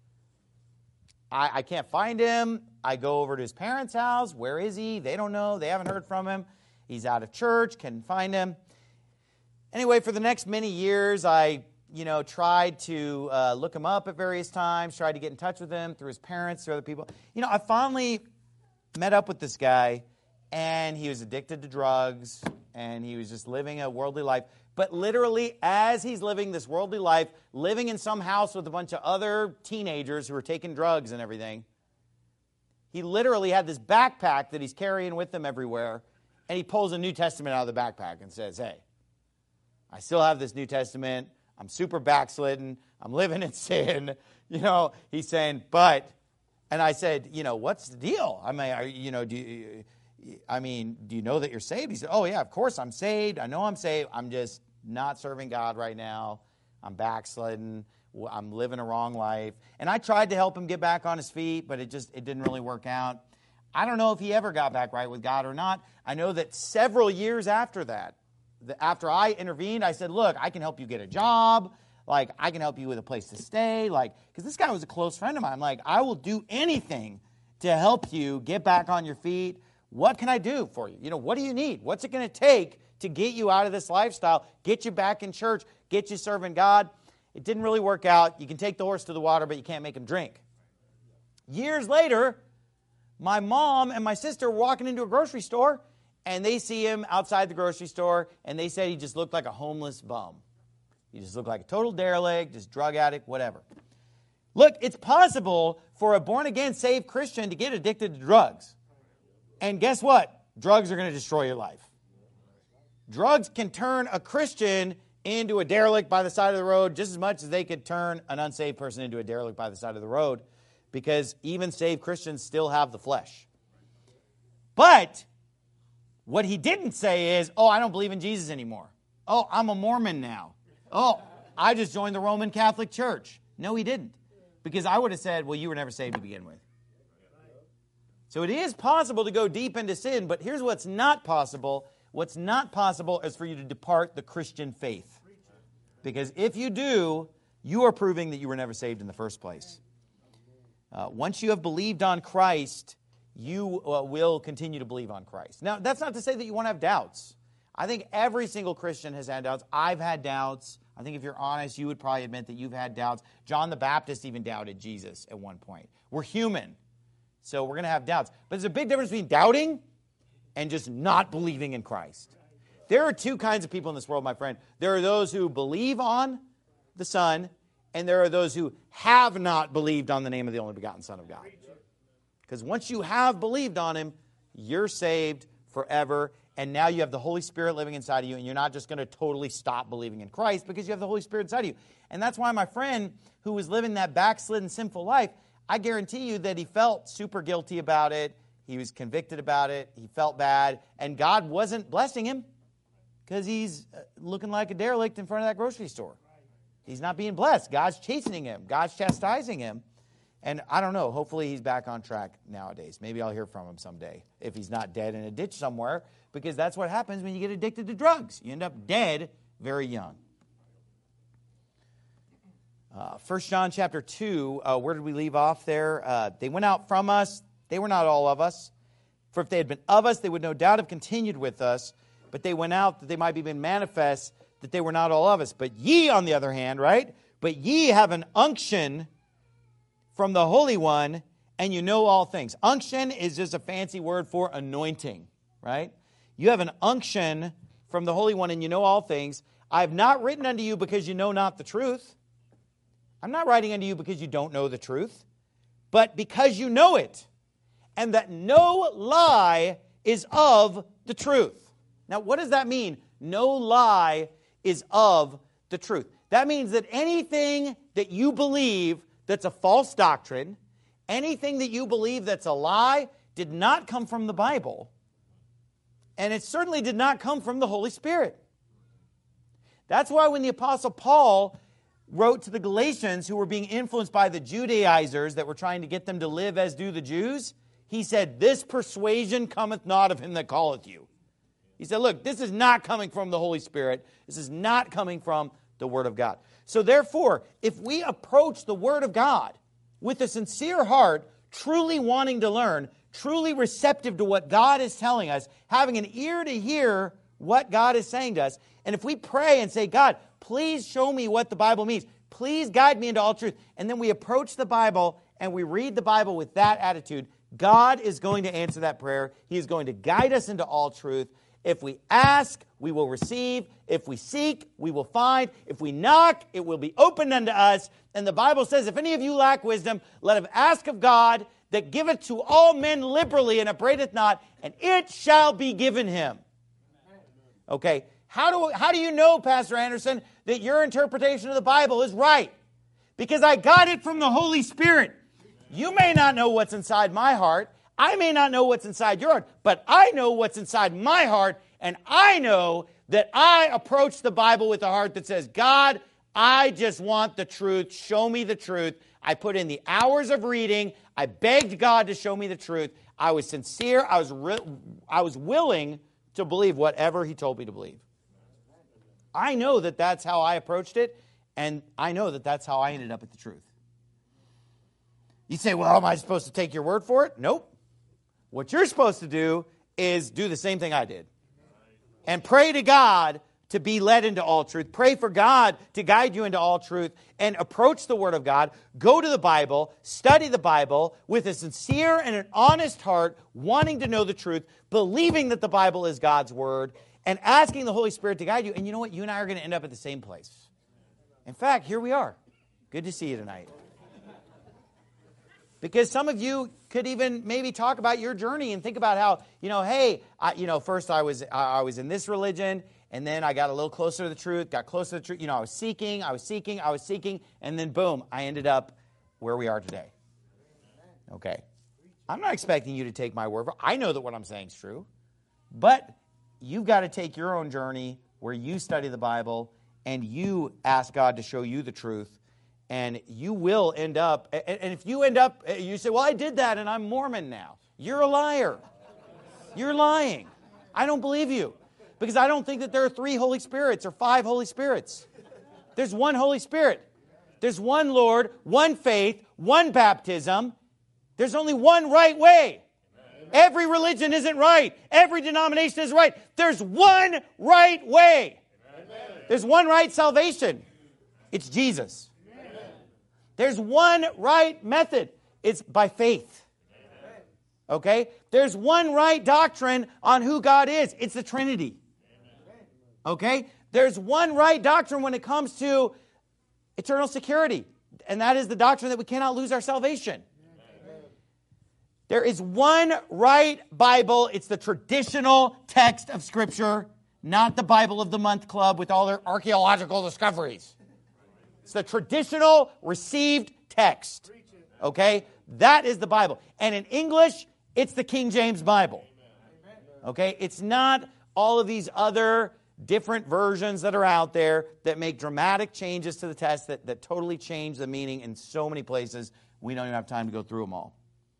I, I can't find him. I go over to his parents' house. Where is he? They don't know. They haven't heard from him. He's out of church. Can't find him. Anyway, for the next many years, I, you know, tried to uh, look him up at various times, tried to get in touch with him through his parents, through other people. You know, I finally met up with this guy, and he was addicted to drugs, and he was just living a worldly life. But literally, as he's living this worldly life, living in some house with a bunch of other teenagers who are taking drugs and everything, he literally had this backpack that he's carrying with him everywhere, and he pulls a New Testament out of the backpack and says, hey, I still have this New Testament. I'm super backslidden. I'm living in sin. You know, he's saying, but, and I said, you know, what's the deal? I mean, are, you know, do you, I mean, do you know that you're saved? He said, oh, yeah, of course I'm saved. I know I'm saved. I'm just not serving God right now. I'm backslidden. I'm living a wrong life. And I tried to help him get back on his feet, but it just, it didn't really work out. I don't know if he ever got back right with God or not. I know that several years after that, after I intervened, I said, look, I can help you get a job. Like, I can help you with a place to stay. Like, because this guy was a close friend of mine. I'm like, I will do anything to help you get back on your feet. What can I do for you? You know, what do you need? What's it going to take to get you out of this lifestyle, get you back in church, get you serving God? It didn't really work out. You can take the horse to the water, but you can't make him drink. Years later, My mom and my sister were walking into a grocery store, and they see him outside the grocery store, and they said he just looked like a homeless bum. He just looked like a total derelict, just drug addict, whatever. Look, it's possible for a born-again, saved Christian to get addicted to drugs. And guess what? Drugs are going to destroy your life. Drugs can turn a Christian into a derelict by the side of the road just as much as they could turn an unsaved person into a derelict by the side of the road, because even saved Christians still have the flesh. But what he didn't say is, oh, I don't believe in Jesus anymore. Oh, I'm a Mormon now. Oh, I just joined the Roman Catholic Church. No, he didn't. Because I would have said, well, you were never saved to begin with. So it is possible to go deep into sin, but here's what's not possible. What's not possible is for you to depart the Christian faith. Because if you do, you are proving that you were never saved in the first place. Uh, once you have believed on Christ, you uh, will continue to believe on Christ. Now, that's not to say that you won't have doubts. I think every single Christian has had doubts. I've had doubts. I think if you're honest, you would probably admit that you've had doubts. John the Baptist even doubted Jesus at one point. We're human, so we're going to have doubts. But there's a big difference between doubting and just not believing in Christ. There are two kinds of people in this world, my friend. There are those who believe on the Son, and there are those who have not believed on the name of the only begotten Son of God. Because once you have believed on Him, you're saved forever. And now you have the Holy Spirit living inside of you, and you're not just going to totally stop believing in Christ because you have the Holy Spirit inside of you. And that's why my friend who was living that backslidden, sinful life, I guarantee you that he felt super guilty about it. He was convicted about it. He felt bad. And God wasn't blessing him because he's looking like a derelict in front of that grocery store. He's not being blessed. God's chastening him. God's chastising him. And I don't know, hopefully he's back on track nowadays. Maybe I'll hear from him someday if he's not dead in a ditch somewhere, because that's what happens when you get addicted to drugs. You end up dead very young. Uh, First John chapter two, uh, where did we leave off there? Uh, they went out from us. They were not all of us. For if they had been of us, they would no doubt have continued with us. But they went out that they might be made manifest that they were not all of us. But ye, on the other hand, right? But ye have an unction from the Holy One, and you know all things. Unction is just a fancy word for anointing, right? You have an unction from the Holy One, and you know all things. I have not written unto you because you know not the truth. I'm not writing unto you because you don't know the truth, but because you know it, and that no lie is of the truth. Now, what does that mean? No lie is of the truth. That means that anything that you believe that's a false doctrine, anything that you believe that's a lie, did not come from the Bible. And it certainly did not come from the Holy Spirit. That's why when the Apostle Paul wrote to the Galatians, who were being influenced by the Judaizers that were trying to get them to live as do the Jews, he said, this persuasion cometh not of him that calleth you. He said, look, this is not coming from the Holy Spirit. This is not coming from the Word of God. So therefore, if we approach the Word of God with a sincere heart, truly wanting to learn, truly receptive to what God is telling us, having an ear to hear what God is saying to us, and if we pray and say, God, please show me what the Bible means, please guide me into all truth, and then we approach the Bible and we read the Bible with that attitude, God is going to answer that prayer. He is going to guide us into all truth. If we ask, we will receive. If we seek, we will find. If we knock, it will be opened unto us. And the Bible says, if any of you lack wisdom, let him ask of God, that giveth to all men liberally and upbraideth not, and it shall be given him. Okay, how do, how do you know, Pastor Anderson, that your interpretation of the Bible is right? Because I got it from the Holy Spirit. You may not know what's inside my heart. I may not know what's inside your heart, but I know what's inside my heart, and I know that I approach the Bible with a heart that says, God, I just want the truth. Show me the truth. I put in the hours of reading. I begged God to show me the truth. I was sincere. I was, re- I was willing to believe whatever He told me to believe. I know that that's how I approached it, and I know that that's how I ended up at the truth. You say, well, am I supposed to take your word for it? Nope. What you're supposed to do is do the same thing I did. And pray to God to be led into all truth. Pray for God to guide you into all truth and approach the Word of God. Go to the Bible, study the Bible with a sincere and an honest heart, wanting to know the truth, believing that the Bible is God's Word, and asking the Holy Spirit to guide you. And you know what? You and I are going to end up at the same place. In fact, here we are. Good to see you tonight. Because some of you could even maybe talk about your journey and think about how, you know, hey, I, you know, first I was I was in this religion, and then I got a little closer to the truth, got closer to the truth. You know, I was seeking, I was seeking, I was seeking, and then boom, I ended up where we are today. Okay. I'm not expecting you to take my word for it. I know that what I'm saying is true. But you've got to take your own journey where you study the Bible and you ask God to show you the truth. And you will end up, and if you end up, you say, well, I did that and I'm Mormon now. You're a liar. You're lying. I don't believe you. Because I don't think that there are three Holy Spirits or five Holy Spirits. There's one Holy Spirit. There's one Lord, one faith, one baptism. There's only one right way. Every religion isn't right. Every denomination is right. There's one right way. There's one right salvation. It's Jesus. There's one right method. It's by faith. Okay? There's one right doctrine on who God is. It's the Trinity. Okay? There's one right doctrine when it comes to eternal security. And that is the doctrine that we cannot lose our salvation. There is one right Bible. It's the traditional text of Scripture, not the Bible of the Month Club with all their archaeological discoveries. It's the traditional received text. Okay? That is the Bible. And in English, it's the King James Bible. Okay? It's not all of these other different versions that are out there that make dramatic changes to the text that, that totally change the meaning in so many places. We don't even have time to go through them all.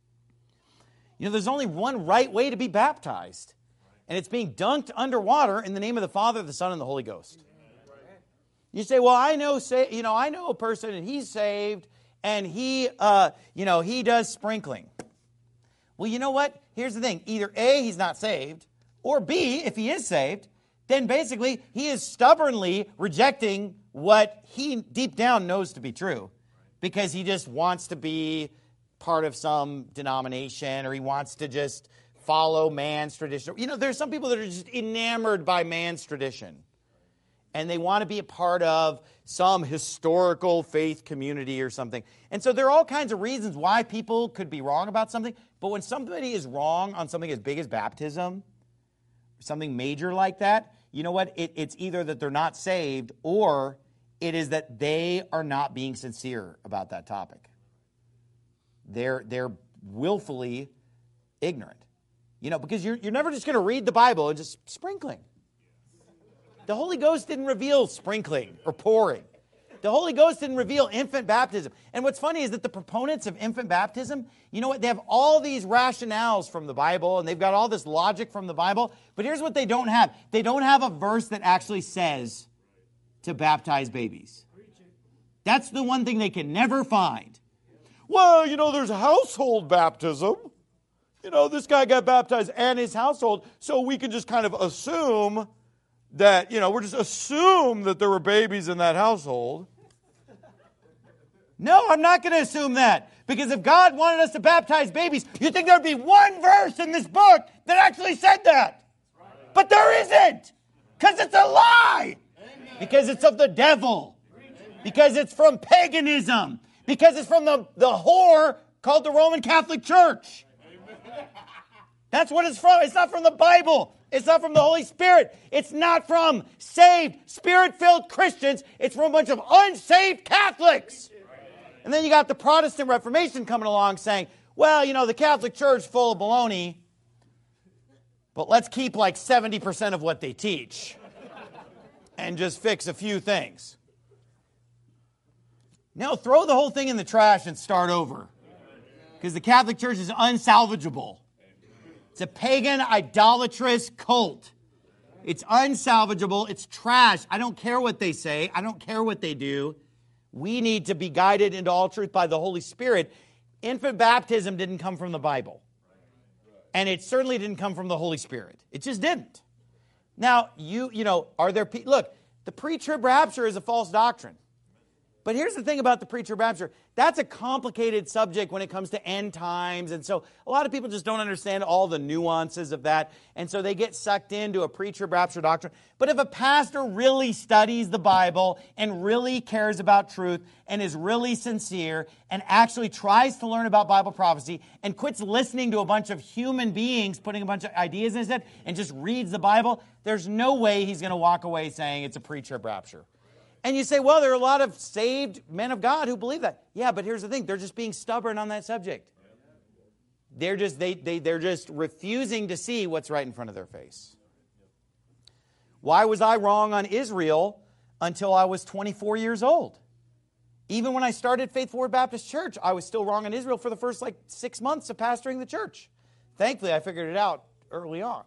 You know, there's only one right way to be baptized. And it's being dunked underwater in the name of the Father, the Son, and the Holy Ghost. You say, well, I know, say, you know, I know a person and he's saved and he, uh, you know, he does sprinkling. Well, you know what? Here's the thing. Either A, he's not saved, or B, if he is saved, then basically he is stubbornly rejecting what he deep down knows to be true because he just wants to be part of some denomination or he wants to just follow man's tradition. You know, there's some people that are just enamored by man's tradition. And they want to be a part of some historical faith community or something. And so there are all kinds of reasons why people could be wrong about something. But when somebody is wrong on something as big as baptism, something major like that, you know what? It, it's either that they're not saved or it is that they are not being sincere about that topic. They're, they're willfully ignorant. You know, because you're, you're never just going to read the Bible and just sprinkling. The Holy Ghost didn't reveal sprinkling or pouring. The Holy Ghost didn't reveal infant baptism. And what's funny is that the proponents of infant baptism, you know what? They have all these rationales from the Bible, and they've got all this logic from the Bible. But here's what they don't have. They don't have a verse that actually says to baptize babies. That's the one thing they can never find. Well, you know, there's household baptism. You know, this guy got baptized and his household, so we can just kind of assume that, you know, we're just assume that there were babies in that household. No, I'm not going to assume that. Because if God wanted us to baptize babies, you'd think there would be one verse in this book that actually said that. But there isn't. Because it's a lie. Because it's of the devil. Because it's from paganism. Because it's from the, the whore called the Roman Catholic Church. That's what it's from. It's not from the Bible. It's not from the Holy Spirit. It's not from saved, Spirit-filled Christians. It's from a bunch of unsaved Catholics. And then you got the Protestant Reformation coming along saying, well, you know, the Catholic Church is full of baloney, but let's keep like seventy percent of what they teach and just fix a few things. No, throw the whole thing in the trash and start over. Because the Catholic Church is unsalvageable. It's a pagan, idolatrous cult. It's unsalvageable. It's trash. I don't care what they say. I don't care what they do. We need to be guided into all truth by the Holy Spirit. Infant baptism didn't come from the Bible. And it certainly didn't come from the Holy Spirit. It just didn't. Now, you, you know, are there, pe- look, the pre-trib rapture is a false doctrine. But here's the thing about the pre-trib rapture. That's a complicated subject when it comes to end times. And so a lot of people just don't understand all the nuances of that. And so they get sucked into a pre-trib rapture doctrine. But if a pastor really studies the Bible and really cares about truth and is really sincere and actually tries to learn about Bible prophecy and quits listening to a bunch of human beings putting a bunch of ideas in his head and just reads the Bible, there's no way he's going to walk away saying it's a pre-trib rapture. And you say, well, there are a lot of saved men of God who believe that. Yeah, but here's the thing. They're just being stubborn on that subject. They're just, they, they, they're just refusing to see what's right in front of their face. Why was I wrong on Israel until I was twenty-four years old? Even when I started Faith Forward Baptist Church, I was still wrong on Israel for the first like six months of pastoring the church. Thankfully, I figured it out early on.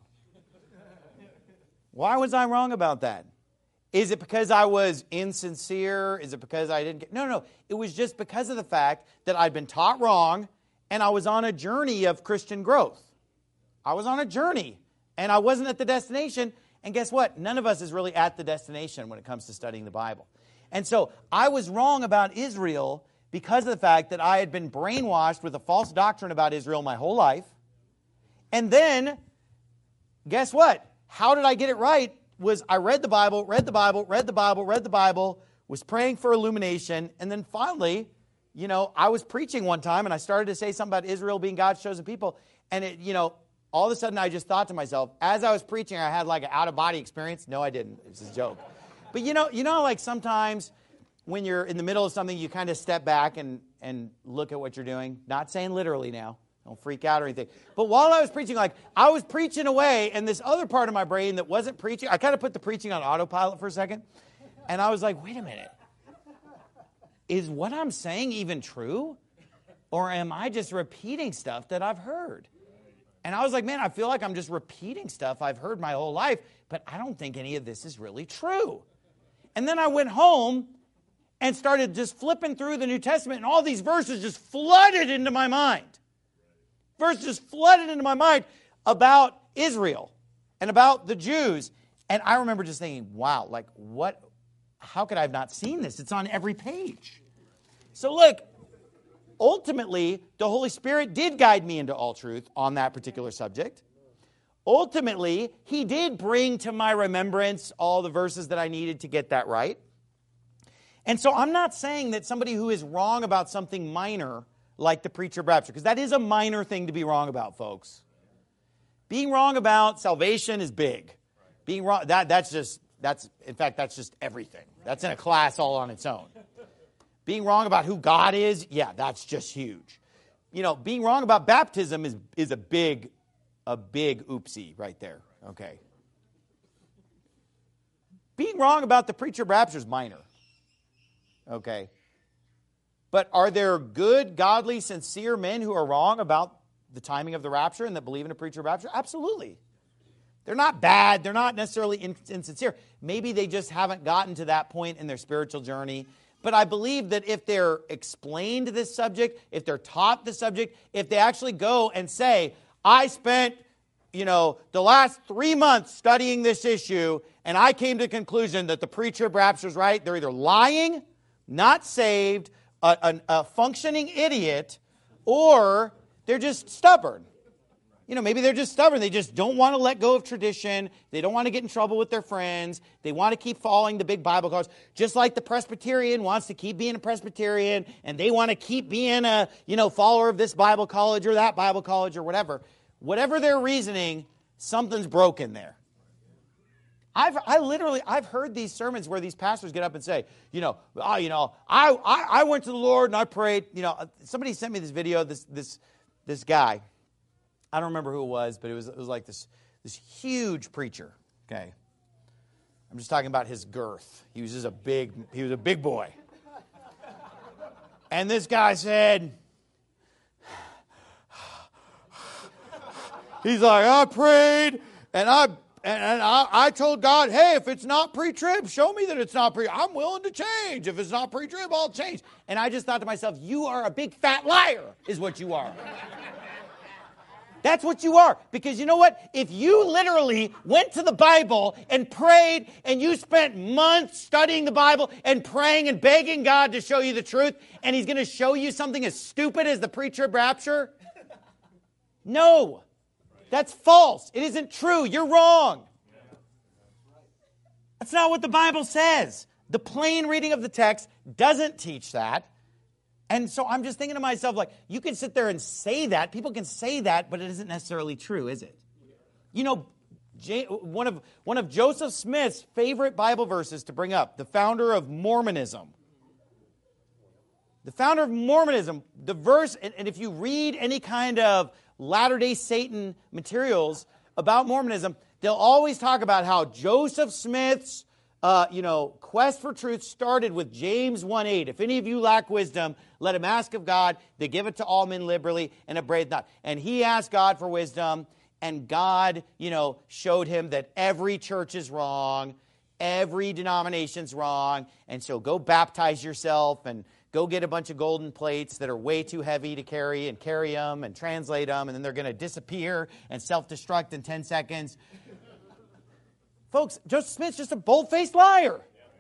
Why was I wrong about that? Is it because I was insincere? Is it because I didn't get... No, no, it was just because of the fact that I'd been taught wrong and I was on a journey of Christian growth. I was on a journey and I wasn't at the destination. And guess what? None of us is really at the destination when it comes to studying the Bible. And so I was wrong about Israel because of the fact that I had been brainwashed with a false doctrine about Israel my whole life. And then, guess what? How did I get it right? Was I read the Bible, read the Bible, read the Bible, read the Bible, was praying for illumination, and then finally, you know, I was preaching one time, and I started to say something about Israel being God's chosen people, and it, you know, all of a sudden I just thought to myself, as I was preaching, I had like an out-of-body experience. No, I didn't. It was a joke. But you know, you know, like sometimes when you're in the middle of something, you kind of step back and, and look at what you're doing. Not saying literally now. Don't freak out or anything. But while I was preaching, like, I was preaching away, and this other part of my brain that wasn't preaching, I kind of put the preaching on autopilot for a second, and I was like, wait a minute. Is what I'm saying even true? Or am I just repeating stuff that I've heard? And I was like, man, I feel like I'm just repeating stuff I've heard my whole life, but I don't think any of this is really true. And then I went home and started just flipping through the New Testament, and all these verses just flooded into my mind. Verses just flooded into my mind about Israel and about the Jews. And I remember just thinking, wow, like what, how could I have not seen this? It's on every page. So look, ultimately, the Holy Spirit did guide me into all truth on that particular subject. Ultimately, He did bring to my remembrance all the verses that I needed to get that right. And so I'm not saying that somebody who is wrong about something minor like the pre-trib rapture, because that is a minor thing to be wrong about, folks. Being wrong about salvation is big. Being wrong, that, that's just, that's, in fact, that's just everything. That's in a class all on its own. Being wrong about who God is, yeah, that's just huge. You know, being wrong about baptism is, is a big, a big oopsie right there, okay? Being wrong about the pre-trib rapture is minor, okay? But are there good, godly, sincere men who are wrong about the timing of the rapture and that believe in a pre-trib rapture? Absolutely. They're not bad. They're not necessarily insincere. Maybe they just haven't gotten to that point in their spiritual journey. But I believe that if they're explained this subject, if they're taught the subject, if they actually go and say, I spent, you know, the last three months studying this issue, and I came to the conclusion that the pre-trib rapture is right, they're either lying, not saved, A, a, a functioning idiot, or they're just stubborn. You know, maybe they're just stubborn. They just don't want to let go of tradition. They don't want to get in trouble with their friends. They want to keep following the big Bible college. Just like the Presbyterian wants to keep being a Presbyterian, and they want to keep being a, you know, follower of this Bible college or that Bible college or whatever. Whatever their reasoning, something's broken there. I've I literally I've heard these sermons where these pastors get up and say, you know, oh, you know, I, I I went to the Lord and I prayed. You know, somebody sent me this video. This this this guy, I don't remember who it was, but it was it was like this this huge preacher. Okay, I'm just talking about his girth. He was just a big he was a big boy. And this guy said, he's like, I prayed and I. And, and I, I told God, hey, if it's not pre-trib, show me that it's not pre. I'm willing to change. If it's not pre-trib, I'll change. And I just thought to myself, you are a big fat liar, is what you are. That's what you are. Because you know what? If you literally went to the Bible and prayed and you spent months studying the Bible and praying and begging God to show you the truth, and he's going to show you something as stupid as the pre-trib rapture? No. That's false. It isn't true. You're wrong. That's not what the Bible says. The plain reading of the text doesn't teach that. And so I'm just thinking to myself, like, you can sit there and say that. People can say that, but it isn't necessarily true, is it? You know, one of, one of Joseph Smith's favorite Bible verses to bring up, the founder of Mormonism. The founder of Mormonism, the verse, and, and if you read any kind of Latter-day Satan materials about Mormonism, they'll always talk about how Joseph Smith's Uh, you know, quest for truth started with James one eight. If any of you lack wisdom, let him ask of God. They give it to all men liberally and upbraid not. And he asked God for wisdom, and God, you know, showed him that every church is wrong, every denomination's wrong, and so go baptize yourself and go get a bunch of golden plates that are way too heavy to carry and carry them and translate them, and then they're going to disappear and self-destruct in ten seconds. Folks, Joseph Smith's just a bold-faced liar.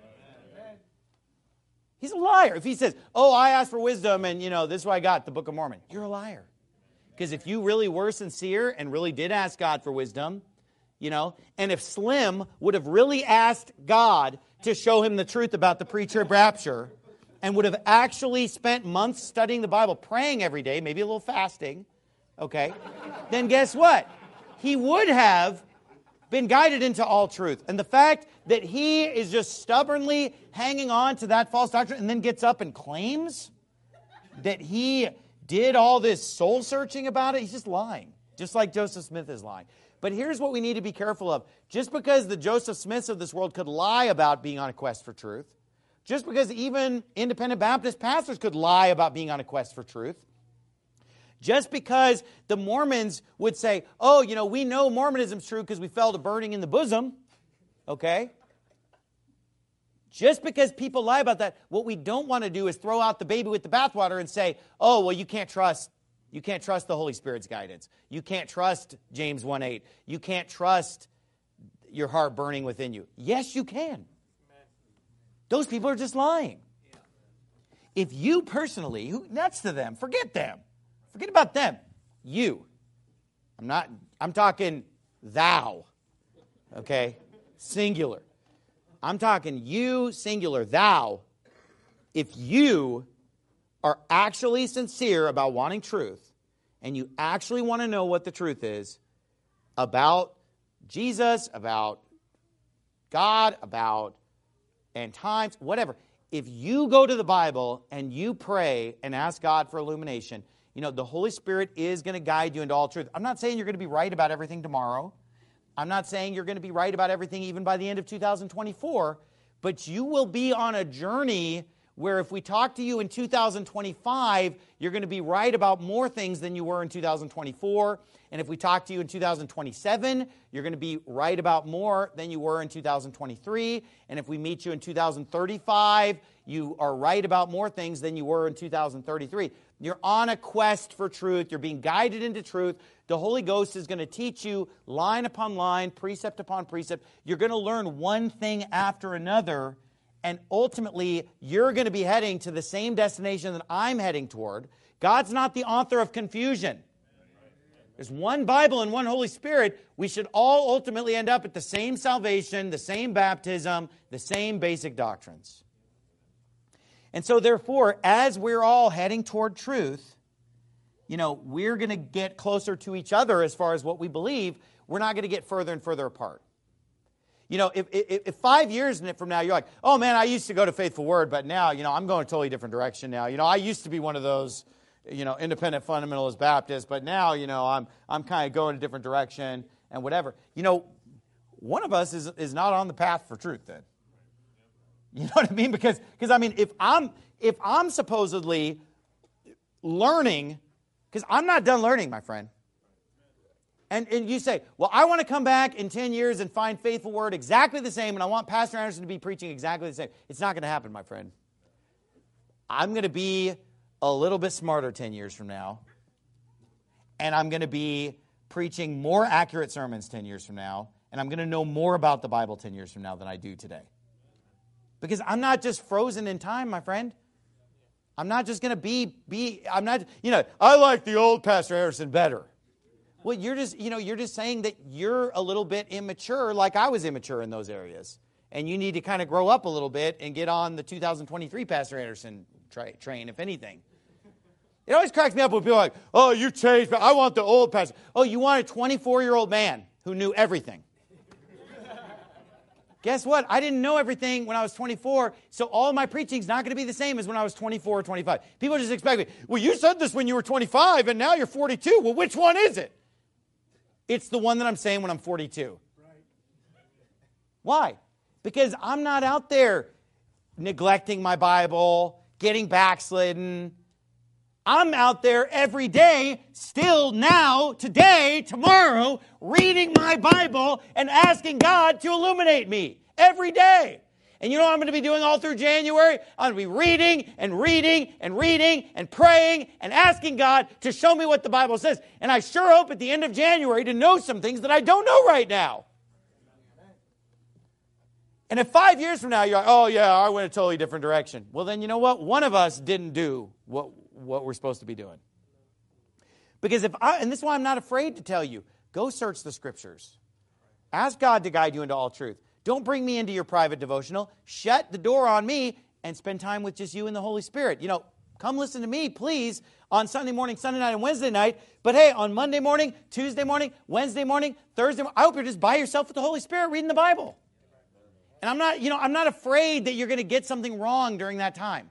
He's a liar. If he says, oh, I asked for wisdom and, you know, this is what I got, the Book of Mormon. You're a liar. Because if you really were sincere and really did ask God for wisdom, you know, and if Slim would have really asked God to show him the truth about the pre-trib rapture and would have actually spent months studying the Bible, praying every day, maybe a little fasting, okay, then guess what? He would have been guided into all truth. And the fact that he is just stubbornly hanging on to that false doctrine and then gets up and claims that he did all this soul searching about it, he's just lying. Just like Joseph Smith is lying. But here's what we need to be careful of. Just because the Joseph Smiths of this world could lie about being on a quest for truth, just because even independent Baptist pastors could lie about being on a quest for truth, just because the Mormons would say, oh, you know, we know Mormonism's true because we felt a burning in the bosom, okay? Just because people lie about that, what we don't want to do is throw out the baby with the bathwater and say, oh, well, you can't trust, you can't trust the Holy Spirit's guidance. You can't trust James one eight. You can't trust your heart burning within you. Yes, you can. Those people are just lying. If you personally, who nuts to them, forget them. Forget about them. You. I'm not, I'm talking thou. Okay? Singular. I'm talking you, singular, thou. If you are actually sincere about wanting truth, and you actually want to know what the truth is about Jesus, about God, about end times, whatever. If you go to the Bible and you pray and ask God for illumination, you know, the Holy Spirit is going to guide you into all truth. I'm not saying you're going to be right about everything tomorrow. I'm not saying you're going to be right about everything even by the end of two thousand twenty-four. But you will be on a journey where if we talk to you in two thousand twenty-five, you're going to be right about more things than you were in two thousand twenty-four. And if we talk to you in two thousand twenty-seven, you're going to be right about more than you were in two thousand twenty-three. And if we meet you in two thousand thirty-five, you are right about more things than you were in two thousand thirty-three. You're on a quest for truth. You're being guided into truth. The Holy Ghost is going to teach you line upon line, precept upon precept. You're going to learn one thing after another. And ultimately, you're going to be heading to the same destination that I'm heading toward. God's not the author of confusion. There's one Bible and one Holy Spirit. We should all ultimately end up at the same salvation, the same baptism, the same basic doctrines. And so therefore, as we're all heading toward truth, you know, we're going to get closer to each other as far as what we believe. We're not going to get further and further apart. You know, if, if, if five years from now you're like, oh man, I used to go to Faithful Word, but now, you know, I'm going a totally different direction now. You know, I used to be one of those, you know, independent fundamentalist Baptists, but now, you know, I'm I'm kind of going a different direction and whatever. You know, one of us is is not on the path for truth then. You know what I mean? Because because I mean, if I'm if I'm supposedly learning, because I'm not done learning, my friend. And, and you say, well, I want to come back in ten years and find Faithful Word exactly the same, and I want Pastor Anderson to be preaching exactly the same. It's not going to happen, my friend. I'm going to be a little bit smarter ten years from now, and I'm going to be preaching more accurate sermons ten years from now, and I'm going to know more about the Bible ten years from now than I do today. Because I'm not just frozen in time, my friend. I'm not just going to be, be, I'm not, you know, I like the old Pastor Harrison better. Well, you're just, you know, you're just saying that you're a little bit immature, like I was immature in those areas. And you need to kind of grow up a little bit and get on the two thousand twenty-three Pastor Anderson tra- train, if anything. It always cracks me up when people are like, oh, you changed, but I want the old pastor. Oh, you want a twenty-four-year-old man who knew everything. Guess what? I didn't know everything when I was twenty-four, so all of my preaching is not going to be the same as when I was twenty-four or twenty-five. People just expect me, well, you said this when you were twenty-five, and now you're forty-two. Well, which one is it? It's the one that I'm saying when I'm forty-two. Right. Why? Because I'm not out there neglecting my Bible, getting backslidden. I'm out there every day, still now, today, tomorrow, reading my Bible and asking God to illuminate me every day. And you know what I'm going to be doing all through January? I'm going to be reading and reading and reading and praying and asking God to show me what the Bible says. And I sure hope at the end of January to know some things that I don't know right now. And if five years from now you're like, oh yeah, I went a totally different direction. Well then, you know what? One of us didn't do what what we're supposed to be doing. Because if I, and this is why I'm not afraid to tell you, go search the Scriptures. Ask God to guide you into all truth. Don't bring me into your private devotional. Shut the door on me and spend time with just you and the Holy Spirit. You know, come listen to me, please, on Sunday morning, Sunday night, and Wednesday night. But hey, on Monday morning, Tuesday morning, Wednesday morning, Thursday morning, I hope you're just by yourself with the Holy Spirit reading the Bible. And I'm not, you know, I'm not afraid that you're going to get something wrong during that time.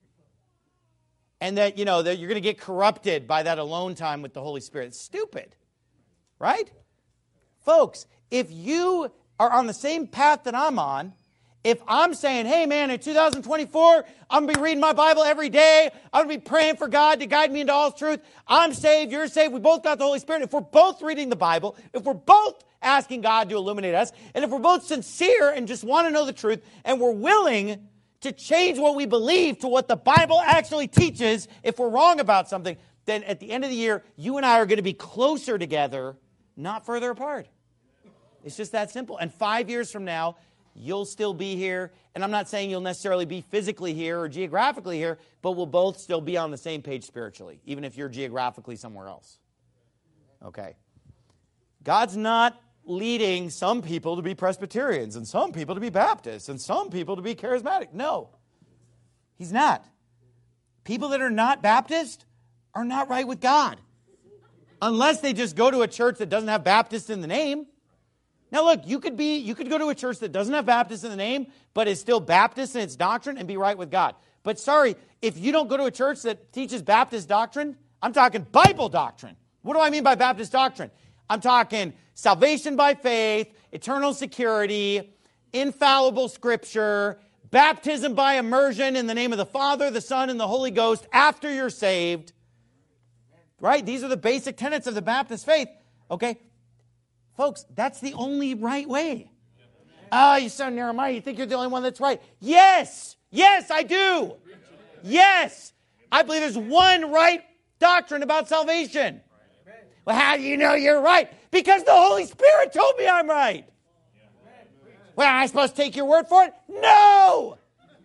And that, you know, that you're going to get corrupted by that alone time with the Holy Spirit. It's stupid. Right? Folks, if you are on the same path that I'm on, if I'm saying, hey man, in two thousand twenty-four, I'm going to be reading my Bible every day. I'm going to be praying for God to guide me into all truth. I'm saved, you're saved, we both got the Holy Spirit. If we're both reading the Bible, if we're both asking God to illuminate us, and if we're both sincere and just want to know the truth, and we're willing to change what we believe to what the Bible actually teaches, if we're wrong about something, then at the end of the year, you and I are going to be closer together, not further apart. It's just that simple. And five years from now, you'll still be here. And I'm not saying you'll necessarily be physically here or geographically here, but we'll both still be on the same page spiritually, even if you're geographically somewhere else. Okay. God's not leading some people to be Presbyterians and some people to be Baptists and some people to be charismatic. No, He's not. People that are not Baptist are not right with God. Unless they just go to a church that doesn't have Baptist in the name. Now look, you could be, you could go to a church that doesn't have Baptist in the name, but is still Baptist in its doctrine and be right with God. But sorry, if you don't go to a church that teaches Baptist doctrine, I'm talking Bible doctrine. What do I mean by Baptist doctrine? I'm talking salvation by faith, eternal security, infallible Scripture, baptism by immersion in the name of the Father, the Son, and the Holy Ghost after you're saved. Right? These are the basic tenets of the Baptist faith. Okay? Folks, that's the only right way. Oh, you're so narrow-minded. You think you're the only one that's right. Yes! Yes, I do! Yes! I believe there's one right doctrine about salvation. Well, how do you know you're right? Because the Holy Spirit told me I'm right. Well, am I supposed to take your word for it? No!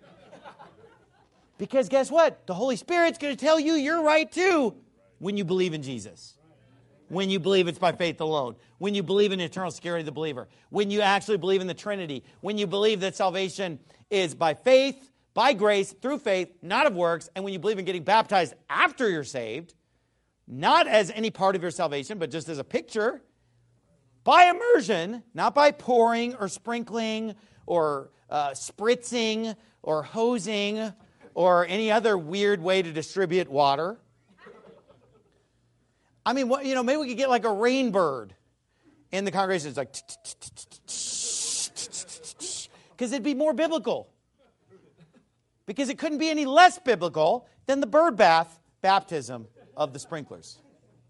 Because guess what? The Holy Spirit's going to tell you you're right too when you believe in Jesus. When you believe it's by faith alone. When you believe in the eternal security of the believer. When you actually believe in the Trinity. When you believe that salvation is by faith, by grace, through faith, not of works. And when you believe in getting baptized after you're saved. Not as any part of your salvation, but just as a picture. By immersion, not by pouring or sprinkling or uh, spritzing or hosing or any other weird way to distribute water. I mean, what, you know, maybe we could get like a rain bird in the congregation. It's like, because it'd be more biblical. Because it couldn't be any less biblical than the bird bath baptism of the sprinklers.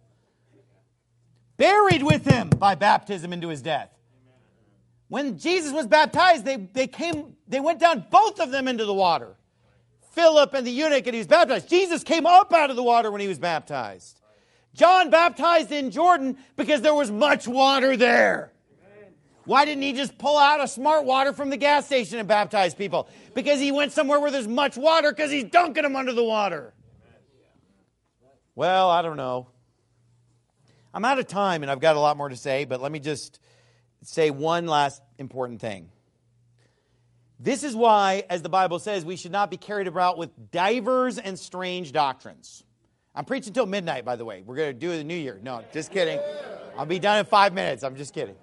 Buried with Him by baptism into His death. When Jesus was baptized, they, they came, they went down, both of them, into the water. Philip and the eunuch, and he was baptized. Jesus came up out of the water when He was baptized. John baptized in Jordan because there was much water there. Why didn't he just pull out a smart water from the gas station and baptize people? Because he went somewhere where there's much water because he's dunking them under the water. Well, I don't know. I'm out of time and I've got a lot more to say, but let me just say one last important thing. This is why, as the Bible says, we should not be carried about with divers and strange doctrines. I'm preaching till midnight, by the way. We're going to do it in the new year. No, just kidding. I'll be done in five minutes. I'm just kidding.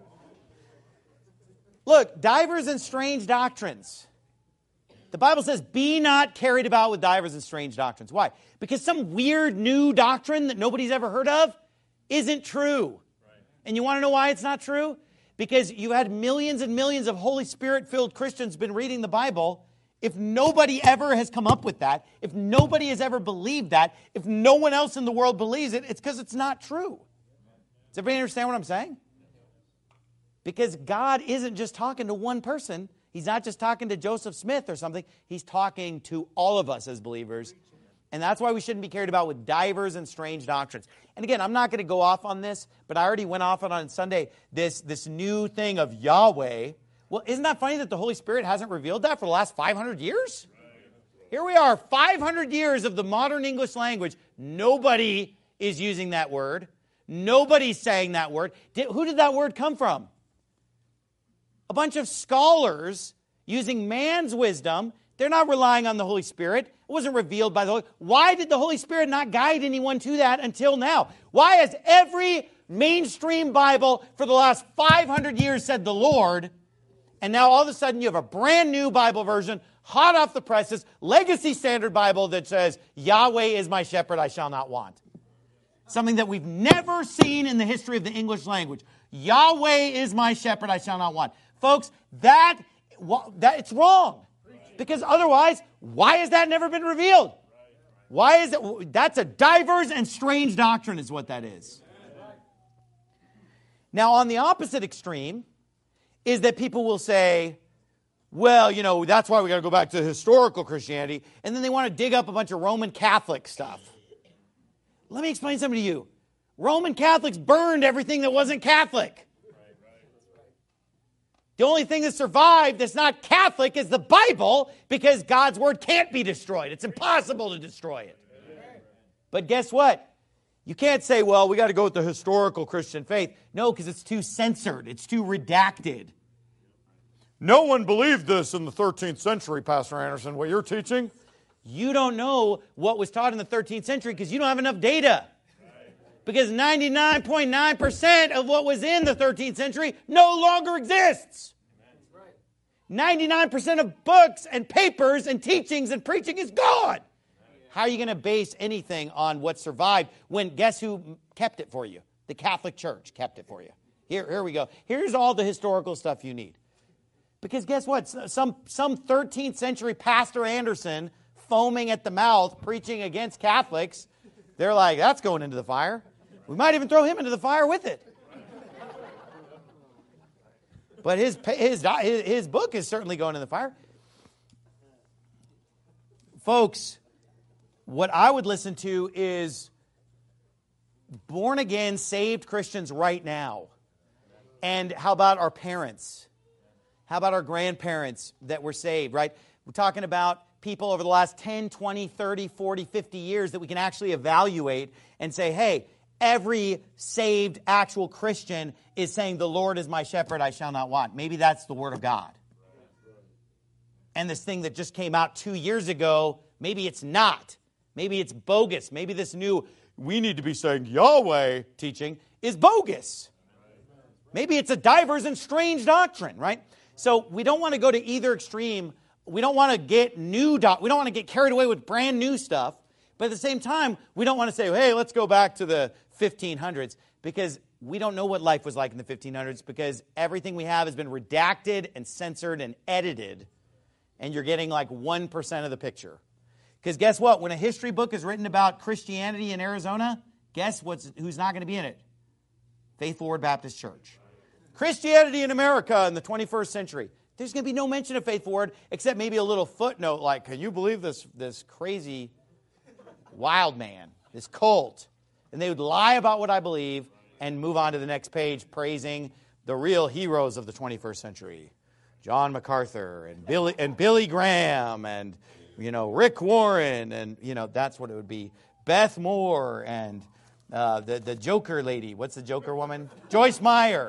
Look, divers and strange doctrines. The Bible says, be not carried about with divers and strange doctrines. Why? Because some weird new doctrine that nobody's ever heard of isn't true. And you want to know why it's not true? Because you had millions and millions of Holy Spirit-filled Christians been reading the Bible. If nobody ever has come up with that, if nobody has ever believed that, if no one else in the world believes it, it's because it's not true. Does everybody understand what I'm saying? Because God isn't just talking to one person. He's not just talking to Joseph Smith or something. He's talking to all of us as believers. And that's why we shouldn't be carried about with divers and strange doctrines. And again, I'm not going to go off on this, but I already went off on on Sunday, this, this new thing of Yahweh. Well, isn't that funny that the Holy Spirit hasn't revealed that for the last five hundred years? Here we are, five hundred years of the modern English language. Nobody is using that word. Nobody's saying that word. Did, who did that word come from? A bunch of scholars using man's wisdom. They're not relying on the Holy Spirit. It wasn't revealed by the Holy Spirit. Why did the Holy Spirit not guide anyone to that until now? Why has every mainstream Bible for the last five hundred years said the Lord, and now all of a sudden you have a brand new Bible version, hot off the presses, Legacy Standard Bible that says, Yahweh is my shepherd, I shall not want. Something that we've never seen in the history of the English language. Yahweh is my shepherd, I shall not want. Folks, that, that it's wrong. Because otherwise, why has that never been revealed? Why is it? That's a diverse and strange doctrine is what that is. Now, on the opposite extreme is that people will say, well, you know, that's why we got to go back to historical Christianity. And then they want to dig up a bunch of Roman Catholic stuff. Let me explain something to you. Roman Catholics burned everything that wasn't Catholic. The only thing that survived that's not Catholic is the Bible, because God's word can't be destroyed. It's impossible to destroy it. But guess what? You can't say, well, we got to go with the historical Christian faith. No, because it's too censored. It's too redacted. No one believed this in the thirteenth century, Pastor Anderson, what you're teaching. You don't know what was taught in the thirteenth century because you don't have enough data. Because ninety-nine point nine percent of what was in the thirteenth century no longer exists. ninety-nine percent of books and papers and teachings and preaching is gone. How are you going to base anything on what survived when guess who kept it for you? The Catholic Church kept it for you. Here, here we go. Here's all the historical stuff you need. Because guess what? Some, some thirteenth century Pastor Anderson foaming at the mouth preaching against Catholics, they're like, that's going into the fire. We might even throw him into the fire with it. But his, his, his book is certainly going in the fire. Folks, what I would listen to is born-again, saved Christians right now. And how about our parents? How about our grandparents that were saved, right? We're talking about people over the last ten, twenty, thirty, forty, fifty years that we can actually evaluate and say, hey, every saved actual Christian is saying, the Lord is my shepherd, I shall not want. Maybe that's the word of God. And this thing that just came out two years ago, maybe it's not. Maybe it's bogus. Maybe this new, we need to be saying Yahweh teaching is bogus. Maybe it's a diverse and strange doctrine, right? So we don't want to go to either extreme. We don't want to get new, doc- we don't want to get carried away with brand new stuff. But at the same time, we don't want to say, hey, let's go back to the fifteen hundreds, because we don't know what life was like in the fifteen hundreds, because everything we have has been redacted and censored and edited, and you're getting like one percent of the picture. Because guess what? When a history book is written about Christianity in Arizona, guess what's who's not going to be in it? Faithful Word Baptist Church. Christianity in America in the twenty-first century. There's going to be no mention of Faithful Word, except maybe a little footnote like, can you believe this, this crazy wild man, this cult? And they would lie about what I believe and move on to the next page praising the real heroes of the twenty-first century. John MacArthur and Billy and Billy Graham and, you know, Rick Warren, and, you know, that's what it would be. Beth Moore and uh, the, the Joker lady. What's the Joker woman? Joyce Meyer.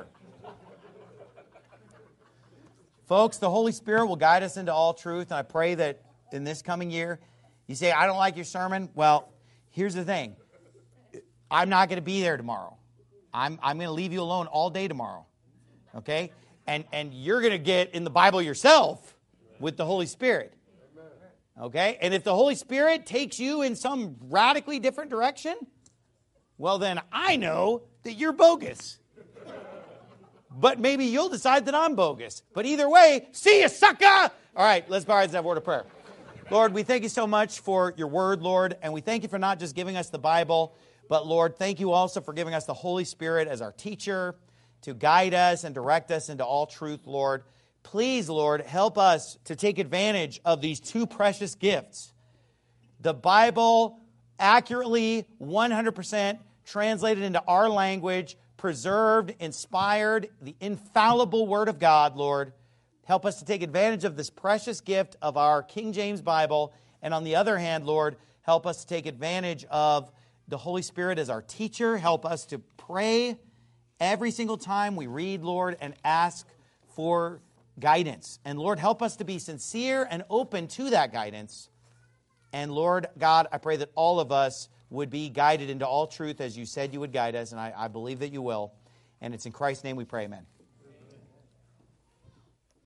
Folks, the Holy Spirit will guide us into all truth, and I pray that in this coming year, you say, I don't like your sermon. Well, here's the thing. I'm not going to be there tomorrow. I'm, I'm going to leave you alone all day tomorrow. Okay? And, and you're going to get in the Bible yourself with the Holy Spirit. Okay? And if the Holy Spirit takes you in some radically different direction, well, then I know that you're bogus. But maybe you'll decide that I'm bogus. But either way, see you, sucker! All right, let's bow our heads and have a word of prayer. Lord, we thank you so much for your word, Lord, and we thank you for not just giving us the Bible, but, Lord, thank you also for giving us the Holy Spirit as our teacher to guide us and direct us into all truth, Lord. Please, Lord, help us to take advantage of these two precious gifts. The Bible, accurately, one hundred percent translated into our language, preserved, inspired, the infallible Word of God, Lord. Help us to take advantage of this precious gift of our King James Bible. And on the other hand, Lord, help us to take advantage of the Holy Spirit as our teacher. Help us to pray every single time we read, Lord, and ask for guidance. And Lord, help us to be sincere and open to that guidance. And Lord God, I pray that all of us would be guided into all truth as you said you would guide us, and I, I believe that you will. And it's in Christ's name we pray, amen.